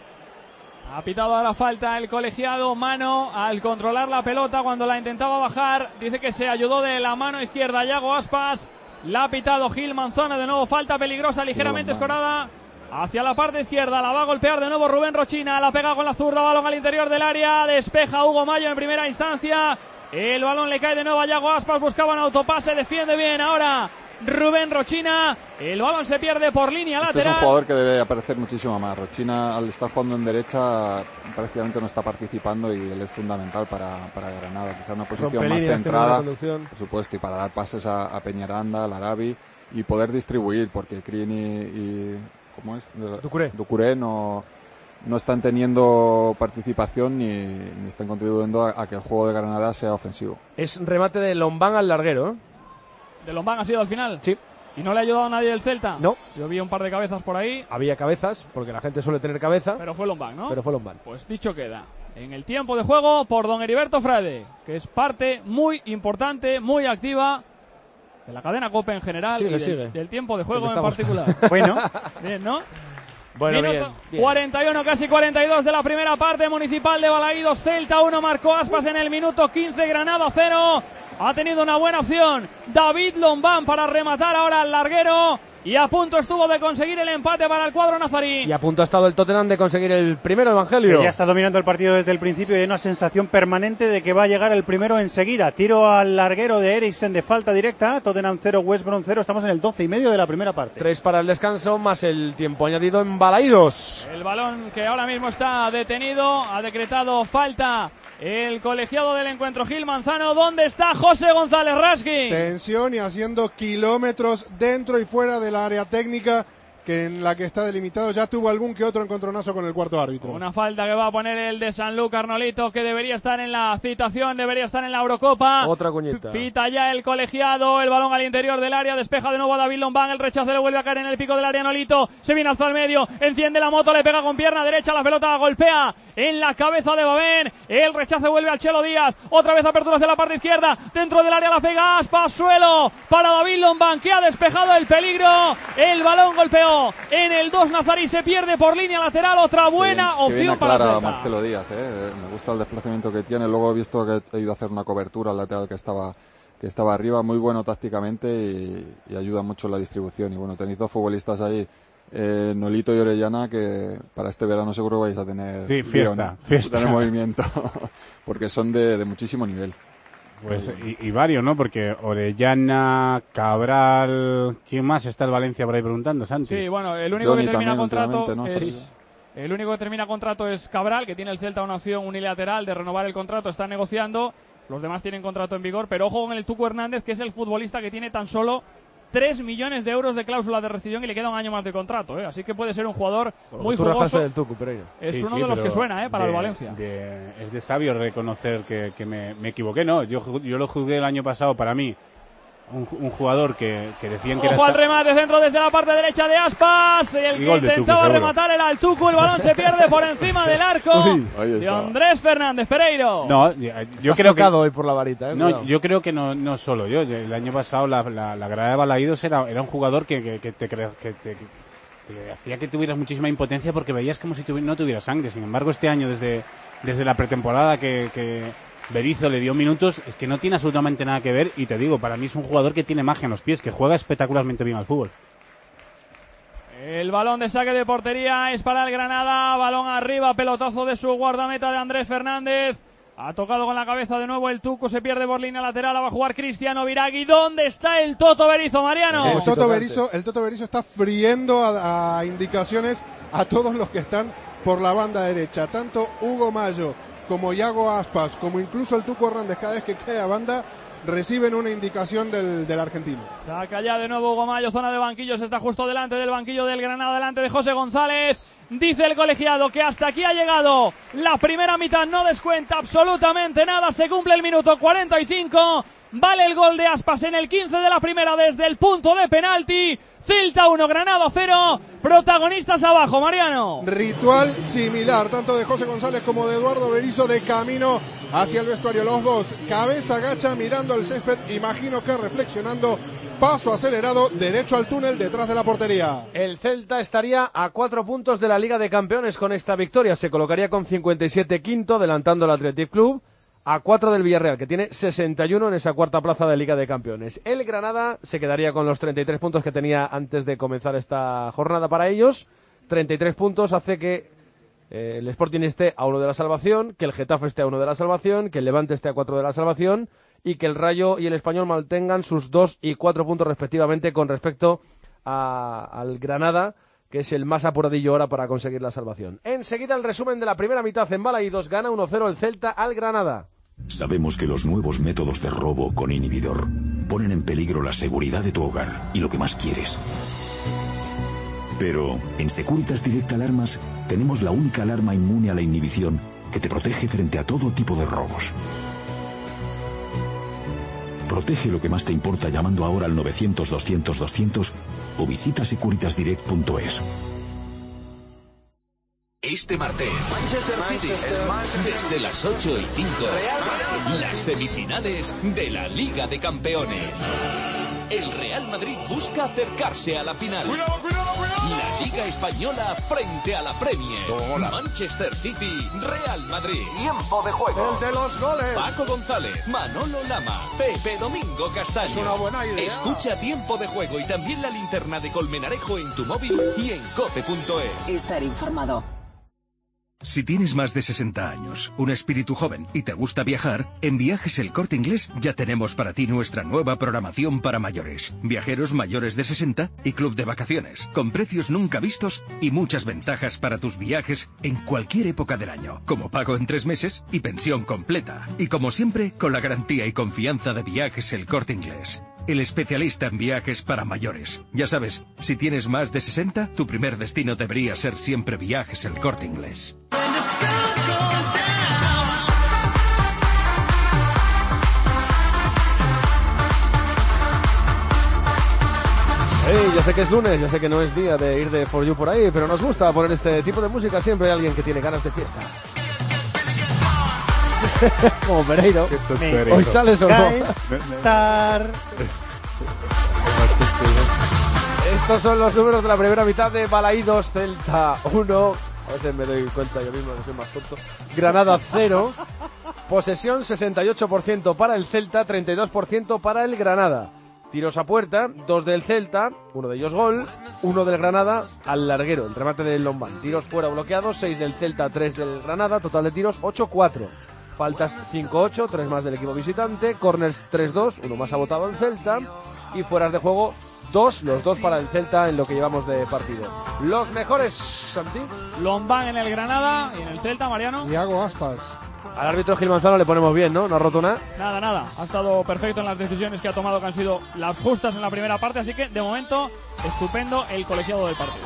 Ha pitado ahora falta el colegiado, mano al controlar la pelota cuando la intentaba bajar. Dice que se ayudó de la mano izquierda Yago Aspas. La ha pitado Gil Manzano, de nuevo falta peligrosa, ligeramente escorada hacia la parte izquierda. La va a golpear de nuevo Rubén Rochina. La pega con la zurda, balón al interior del área. Despeja Hugo Mayo en primera instancia. El balón le cae de nuevo a Yago Aspas. Buscaba un autopase, defiende bien ahora Rubén Rochina. El balón se pierde por línea lateral. Es un jugador que debe aparecer muchísimo más. Rochina, al estar jugando en derecha, prácticamente no está participando y él es fundamental para Granada. Quizá una posición más centrada, por supuesto, y para dar pases a Peñaranda, a Larabi y poder distribuir, porque Crin y ¿cómo es? Ducuré no están teniendo participación ni están contribuyendo a que el juego de Granada sea ofensivo. Es remate de Lombán al larguero, ¿eh? ¿De Lombán ha sido al final? Sí. ¿Y no le ha ayudado a nadie del Celta? No. Yo vi un par de cabezas por ahí. Había cabezas, porque la gente suele tener cabeza. Pero fue Lombán, ¿no? Pero fue Lombán. Pues dicho queda. En el tiempo de juego por don Heriberto Frade, que es parte muy importante, muy activa de la cadena COPE en general y del tiempo de juego en particular. Bueno. Bien, ¿no? Bueno, Minuto bien. 41, casi 42 de la primera parte. Municipal de Balaídos, Celta 1, marcó Aspas en el minuto 15, Granada 0. Ha tenido una buena opción David Lombán para rematar ahora al larguero. Y a punto estuvo de conseguir el empate para el cuadro nazarí. Y a punto ha estado el Tottenham de conseguir el primero, Evangelio. Que ya está dominando el partido desde el principio y hay una sensación permanente de que va a llegar el primero enseguida. Tiro al larguero de Eriksen de falta directa. Tottenham 0, West Brom 0. Estamos en el 12:30 de la primera parte. 3 para el descanso, más el tiempo añadido en Balaídos. El balón que ahora mismo está detenido. Ha decretado falta el colegiado del encuentro, Gil Manzano. ¿Dónde está José González Raskin? Tensión y haciendo kilómetros dentro y fuera de la área técnica, que en la que está delimitado ya tuvo algún que otro encontronazo con el cuarto árbitro. Una falta que va a poner el de Sanlúcar, Nolito, que debería estar en la citación, debería estar en la Eurocopa. Otra cuñita. Pita ya el colegiado, el balón al interior del área, despeja de nuevo a David Lombán, el rechazo le vuelve a caer en el pico del área, Nolito, se viene hasta el medio, enciende la moto, le pega con pierna derecha, la pelota golpea en la cabeza de Babén, el rechazo vuelve al Chelo Díaz, otra vez apertura hacia la parte izquierda, dentro del área la pega Aspas, suelo para David Lombán, que ha despejado el peligro, el balón golpeó en el 2 nazarí, se pierde por línea lateral, otra buena opción para el Celta. Marcelo Díaz, me gusta el desplazamiento que tiene, luego he visto que ha ido a hacer una cobertura al lateral que estaba arriba, muy bueno tácticamente y ayuda mucho en la distribución. Y bueno, tenéis dos futbolistas ahí, Nolito y Orellana, que para este verano seguro vais a tener fiesta. Tener movimiento, porque son de muchísimo nivel. Pues y varios, ¿no? Porque Orellana, Cabral, ¿quién más está el Valencia por ahí preguntando, Santi? Sí, bueno, el único Johnny que termina también, contrato ¿no? es El único que termina contrato es Cabral, que tiene el Celta una opción unilateral de renovar el contrato, está negociando. Los demás tienen contrato en vigor, pero ojo con el Tucu Hernández, que es el futbolista que tiene tan solo 3 millones de euros de cláusula de rescisión y le queda un año más de contrato, así que puede ser un jugador muy jugoso. Del Tucu, es uno de los que suena para el Valencia. Es de sabio reconocer que me equivoqué, ¿no? Yo lo jugué el año pasado, para mí un jugador que decían que ojo al remate, centro desde la parte derecha de Aspas, el que intentaba rematar era el Tucu, el balón se pierde por encima del arco de Andrés Fernández Pereiro. No, yo creo que hoy por la varita, no, yo creo que no solo yo. El año pasado la grada de Balaídos era un jugador que te hacía que tuvieras muchísima impotencia porque veías como si no tuviera sangre. Sin embargo, este año desde la pretemporada que Berizzo le dio minutos, es que no tiene absolutamente nada que ver, y te digo, para mí es un jugador que tiene magia en los pies, que juega espectacularmente bien al fútbol. El balón de saque de portería es para el Granada, balón arriba, pelotazo de su guardameta de Andrés Fernández. Ha tocado con la cabeza de nuevo el Tucu, se pierde por línea lateral, va a jugar Cristiano Viragui. ¿Dónde está el Toto Berizzo, Mariano? El Toto Berizzo está friendo a indicaciones a todos los que están por la banda derecha, tanto Hugo Mayo como Iago Aspas, como incluso el Tucu Hernández, cada vez que cae a banda, reciben una indicación del argentino. Saca ya de nuevo Hugo Mayo, zona de banquillos, está justo delante del banquillo del Granada, delante de José González. Dice el colegiado que hasta aquí ha llegado la primera mitad, no descuenta absolutamente nada, se cumple el minuto 45, vale el gol de Aspas en el 15 de la primera desde el punto de penalti. Celta 1, Granada 0, protagonistas abajo, Mariano. Ritual similar, tanto de José González como de Eduardo Berizzo, de camino hacia el vestuario. Los dos, cabeza agacha, mirando el césped, imagino que reflexionando, paso acelerado, derecho al túnel detrás de la portería. El Celta estaría a 4 puntos de la Liga de Campeones con esta victoria, se colocaría con 57 quinto, adelantando al Athletic Club, a 4 del Villarreal, que tiene 61 en esa cuarta plaza de Liga de Campeones. El Granada se quedaría con los 33 puntos que tenía antes de comenzar esta jornada para ellos. 33 puntos hace que el Sporting esté a 1 de la salvación, que el Getafe esté a 1 de la salvación, que el Levante esté a 4 de la salvación y que el Rayo y el Español mantengan sus 2 y 4 puntos respectivamente con respecto al Granada, que es el más apuradillo ahora para conseguir la salvación. Enseguida el resumen de la primera mitad en Balaídos. Gana 1-0 el Celta al Granada. Sabemos que los nuevos métodos de robo con inhibidor ponen en peligro la seguridad de tu hogar y lo que más quieres. Pero en Securitas Direct Alarmas tenemos la única alarma inmune a la inhibición que te protege frente a todo tipo de robos. Protege lo que más te importa llamando ahora al 900-200-200 o visita securitasdirect.es. Este martes, desde las 8:05, las semifinales de la Liga de Campeones. El Real Madrid busca acercarse a la final. La Liga Española frente a la Premier. Manchester City, Real Madrid. Tiempo de juego. El de los goles. Paco González, Manolo Lama, Pepe Domingo Castaño. Es una buena idea. Escucha Tiempo de Juego y también la linterna de Colmenarejo en tu móvil y en cope.es. Estar informado. Si tienes más de 60 años, un espíritu joven y te gusta viajar, en Viajes El Corte Inglés ya tenemos para ti nuestra nueva programación para mayores. Viajeros mayores de 60 y club de vacaciones, con precios nunca vistos y muchas ventajas para tus viajes en cualquier época del año, como pago en 3 meses y pensión completa. Y como siempre, con la garantía y confianza de Viajes El Corte Inglés. El especialista en viajes para mayores. Ya sabes, si tienes más de 60, tu primer destino debería ser siempre Viajes El Corte Inglés. Ya sé que es lunes, ya sé que no es día de ir de For You por ahí, pero nos gusta poner este tipo de música. Siempre hay alguien que tiene ganas de fiesta. Como Pereiro. Hoy sales o no. Estos son los números de la primera mitad de Balaídos. Celta 1. A veces me doy cuenta yo mismo que soy más tonto. Granada 0. Posesión 68% para el Celta, 32% para el Granada. Tiros a puerta, 2 del Celta, 1 de ellos gol, 1 del Granada al larguero, el remate del Lombán. Tiros fuera bloqueados, 6 del Celta, 3 del Granada, total de tiros 8-4. Faltas 5-8, 3 más del equipo visitante, corners 3-2, 1 más ha votado el Celta y fueras de juego 2, los 2 para el Celta en lo que llevamos de partido. Los mejores, Santi. Lombán en el Granada y en el Celta, Mariano. Iago Aspas. Al árbitro Gil Manzano le ponemos bien, ¿no? No ha roto nada. Nada. Ha estado perfecto en las decisiones que ha tomado, que han sido las justas en la primera parte. Así que, de momento, estupendo el colegiado del partido.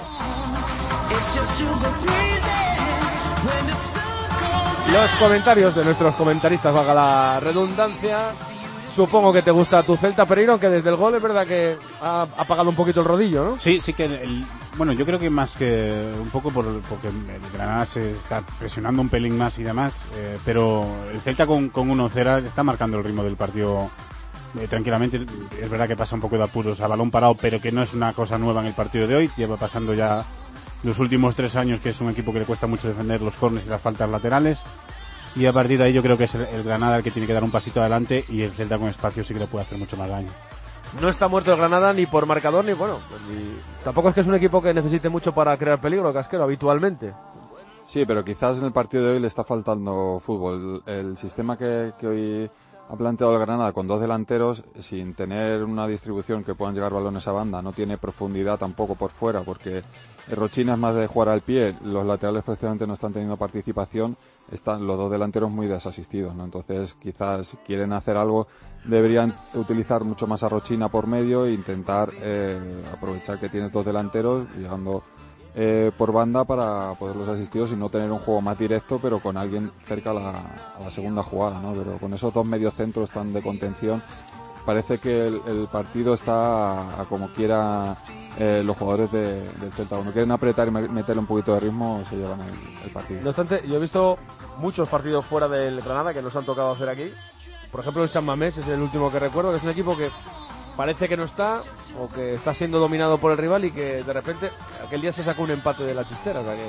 Los comentarios de nuestros comentaristas, valga la redundancia. Supongo que te gusta tu Celta, Pereiro, aunque desde el gol es verdad que ha apagado un poquito el rodillo, ¿no? Sí que bueno, yo creo que más que un poco porque el Granada se está presionando un pelín más y demás, pero el Celta con 1-0 está marcando el ritmo del partido tranquilamente. Es verdad que pasa un poco de apuros a balón parado, pero que no es una cosa nueva en el partido de hoy. Lleva pasando ya los últimos 3 años, que es un equipo que le cuesta mucho defender los córneres y las faltas laterales. Y a partir de ahí yo creo que es el Granada el que tiene que dar un pasito adelante, y el Celta con espacio sí que le puede hacer mucho más daño. No está muerto el Granada ni por marcador ni tampoco es que es un equipo que necesite mucho para crear peligro, Casquero, habitualmente. Sí, pero quizás en el partido de hoy le está faltando fútbol. El sistema que hoy ha planteado el Granada con 2 delanteros, sin tener una distribución que puedan llegar balones a banda, no tiene profundidad tampoco por fuera, porque Rochina es más de jugar al pie, los laterales prácticamente no están teniendo participación, están los 2 delanteros muy desasistidos, ¿no? Entonces quizás quieren hacer algo, deberían utilizar mucho más a Rochina por medio e intentar aprovechar que tienes 2 delanteros llegando por banda para poderlos asistir y no tener un juego más directo, pero con alguien cerca a la segunda jugada, ¿no? Pero con esos 2 mediocentros tan de contención, parece que el partido está a como quiera los jugadores del Celta. Cuando quieren apretar y meterle un poquito de ritmo, se llevan el partido. No obstante, yo he visto muchos partidos fuera del Granada que nos han tocado hacer aquí. Por ejemplo, el San Mamés es el último que recuerdo, que es un equipo que parece que no está, o que está siendo dominado por el rival, y que de repente aquel día se sacó un empate de la chistera. O sea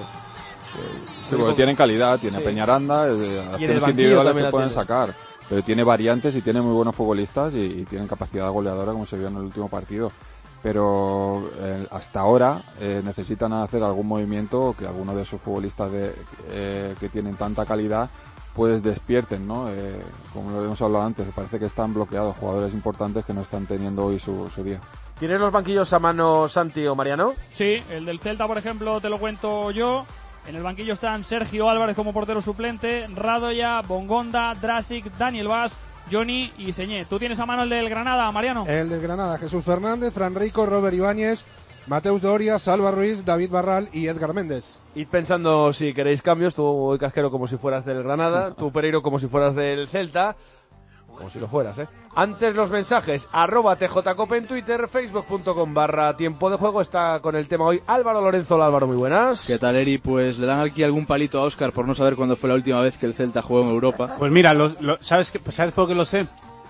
sí, porque tienen calidad, tiene Peñaranda, acciones individuales que pueden sacar, pero tiene variantes y tiene muy buenos futbolistas y tienen capacidad goleadora, como se vio en el último partido. Pero hasta ahora necesitan hacer algún movimiento, que algunos de esos futbolistas que tienen tanta calidad pues despierten, ¿no? Como lo hemos hablado antes, parece que están bloqueados jugadores importantes que no están teniendo hoy su día. ¿Tienes los banquillos a mano, Santi o Mariano? Sí, el del Celta, por ejemplo, te lo cuento yo. En el banquillo están Sergio Álvarez como portero suplente, Radoya, Bongonda, Drasic, Daniel Vaz, Johnny y Señé. ¿Tú tienes a mano el del Granada, Mariano? El del Granada, Jesús Fernández, Fran Rico, Robert Ibáñez, Mateus Doria, Salva Ruiz, David Barral y Edgar Méndez. Id pensando si queréis cambios, tú, Casquero, como si fueras del Granada, tú, Pereiro, como si fueras del Celta, como si lo fueras, ¿eh? Antes los mensajes, @TJCope en Twitter, facebook.com/tiempo de juego. Está con el tema hoy Álvaro Lorenzo. Hola, Álvaro, muy buenas. ¿Qué tal, Eri? Pues le dan aquí algún palito a Óscar por no saber cuándo fue la última vez que el Celta jugó en Europa. Pues mira, ¿sabes por qué lo sé?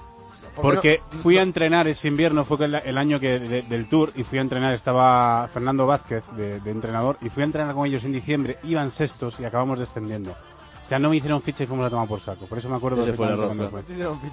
Porque fui a entrenar ese invierno, fue el año del Tour, y fui a entrenar, estaba Fernando Vázquez de entrenador, y fui a entrenar con ellos en diciembre, iban sextos y acabamos descendiendo. O sea, no me hicieron ficha y fuimos a tomar por saco, por eso me acuerdo de cuando fue.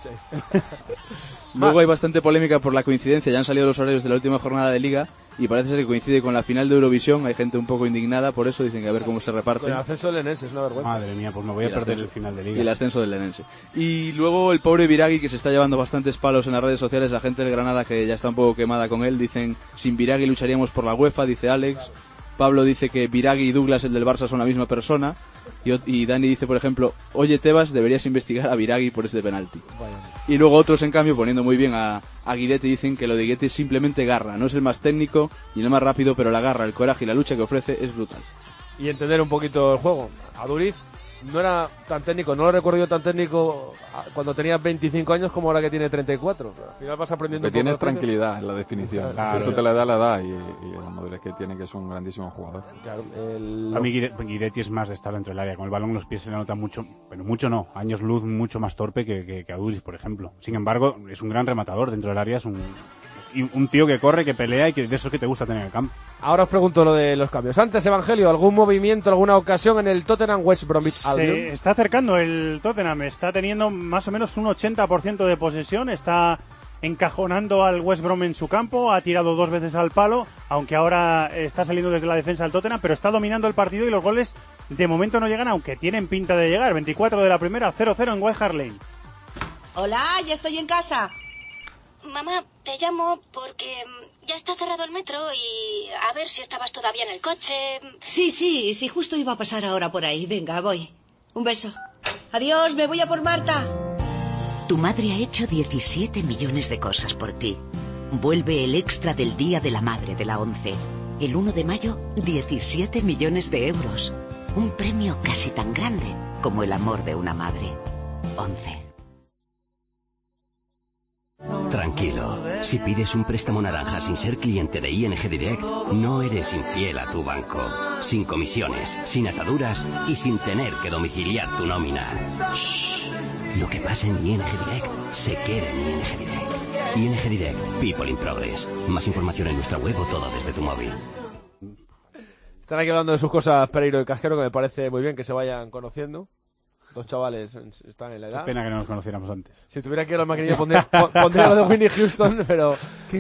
Luego hay bastante polémica por la coincidencia, ya han salido los horarios de la última jornada de Liga, y parece ser que coincide con la final de Eurovisión. Hay gente un poco indignada por eso, dicen que a ver cómo se reparte. Con el ascenso del Lenense, es una vergüenza. Madre mía, pues me voy a perder el final de Liga. Y el ascenso del Lenense. Y luego el pobre Biragui, que se está llevando bastantes palos en las redes sociales. La gente del Granada, que ya está un poco quemada con él, dicen: sin Biragui lucharíamos por la UEFA, dice Alex. Pablo dice que Biragui y Douglas, el del Barça, son la misma persona. Y Dani dice, por ejemplo: oye, Tebas, deberías investigar a Biragui por este penalti. Y luego otros, en cambio, poniendo muy bien a Guidetti, dicen que lo de Guidetti es simplemente garra. No es el más técnico y el más rápido, pero la garra, el coraje y la lucha que ofrece es brutal. Y entender un poquito el juego. A Duriz no era tan técnico, no lo recuerdo yo tan técnico cuando tenía 25 años como ahora que tiene 34. Al final vas aprendiendo. Que tienes tranquilidad en la definición. Claro. Eso te la da la edad y la madurez que tiene, que es un grandísimo jugador. Claro, a mí Guidetti es más de estar dentro del área. Con el balón en los pies se le nota mucho, pero mucho no, años luz mucho más torpe que a Duriz, por ejemplo. Sin embargo, es un gran rematador dentro del área, es un tío que corre, que pelea y que de eso que te gusta tener en el campo. Ahora os pregunto lo de los cambios. Antes, Evangelio, ¿algún movimiento, alguna ocasión en el Tottenham West Bromwich Albion? Se está acercando el Tottenham, está teniendo más o menos un 80% de posesión, está encajonando al West Brom en su campo, ha tirado 2 veces al palo, aunque ahora está saliendo desde la defensa del Tottenham, pero está dominando el partido y los goles de momento no llegan, aunque tienen pinta de llegar. 24 de la primera, 0-0 en White Hart Lane. Hola, ya estoy en casa. Mamá, te llamo porque ya está cerrado el metro y a ver si estabas todavía en el coche. Sí, justo iba a pasar ahora por ahí. Venga, voy. Un beso. Adiós, me voy a por Marta. Tu madre ha hecho 17 millones de cosas por ti. Vuelve el extra del Día de la Madre de la ONCE. El 1 de mayo, 17 millones de euros. Un premio casi tan grande como el amor de una madre. ONCE. Tranquilo, si pides un préstamo naranja sin ser cliente de ING Direct, no eres infiel a tu banco. Sin comisiones, sin ataduras y sin tener que domiciliar tu nómina. Shh. Lo que pasa en ING Direct se queda en ING Direct. ING Direct, People in Progress. Más información en nuestra web o todo desde tu móvil. Están aquí hablando de sus cosas Pereiro y Casquero, que me parece muy bien que se vayan conociendo. Dos chavales están en la edad. Qué pena que no nos conociéramos antes. Si tuviera aquí a la maquinilla pondría lo de Whitney Houston, pero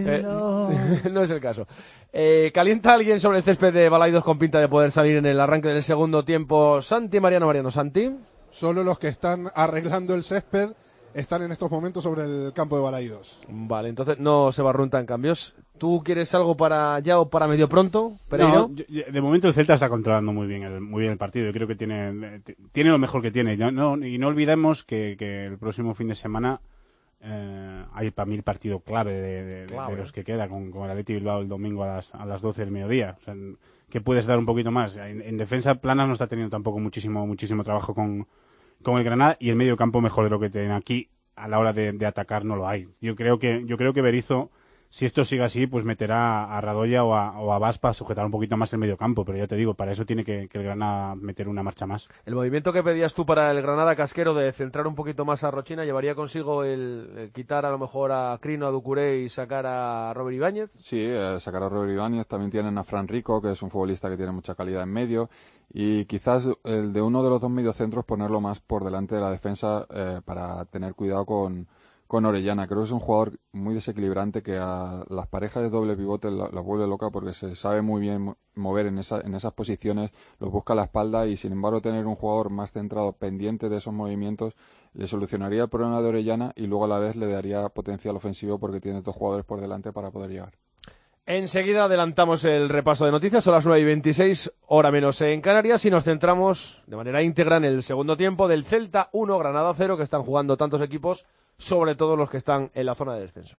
no es el caso. ¿Calienta alguien sobre el césped de Balaidos con pinta de poder salir en el arranque del segundo tiempo? Santi, Mariano, Santi. Solo los que están arreglando el césped están en estos momentos sobre el campo de Balaidos. Vale, entonces no se barruntan cambios. ¿Tú quieres algo para ya o para medio pronto, Pereiro? No, de momento el Celta está controlando muy bien el partido. Yo creo que tiene lo mejor que tiene. Y no olvidemos que el próximo fin de semana hay para mí el partido clave de los que queda con el Athletic Bilbao el domingo a las 12 del mediodía. O sea, que puedes dar un poquito más. En defensa Planas no está teniendo tampoco muchísimo trabajo con el Granada, y el medio campo mejor de lo que tienen aquí a la hora de atacar no lo hay. Yo creo que Berizzo, si esto sigue así, pues meterá a Radoya o a Bas para sujetar un poquito más el medio campo, pero ya te digo, para eso tiene que el Granada meter una marcha más. El movimiento que pedías tú para el Granada, Casquero, de centrar un poquito más a Rochina, ¿llevaría consigo el quitar a lo mejor a Crino, a Ducuré y sacar a Robert Ibáñez? Sí, sacar a Robert Ibáñez. También tienen a Fran Rico, que es un futbolista que tiene mucha calidad en medio, y quizás el de uno de los dos mediocentros ponerlo más por delante de la defensa para tener cuidado con Orellana. Creo que es un jugador muy desequilibrante que a las parejas de doble pivote las vuelve loca, porque se sabe muy bien mover en esas posiciones, los busca a la espalda, y sin embargo tener un jugador más centrado, pendiente de esos movimientos, le solucionaría el problema de Orellana y luego a la vez le daría potencial ofensivo porque tiene dos jugadores por delante para poder llegar. Enseguida adelantamos el repaso de noticias, son las 9:26, hora menos en Canarias, y nos centramos de manera íntegra en el segundo tiempo del Celta 1, Granada 0, que están jugando tantos equipos, sobre todo los que están en la zona de descenso.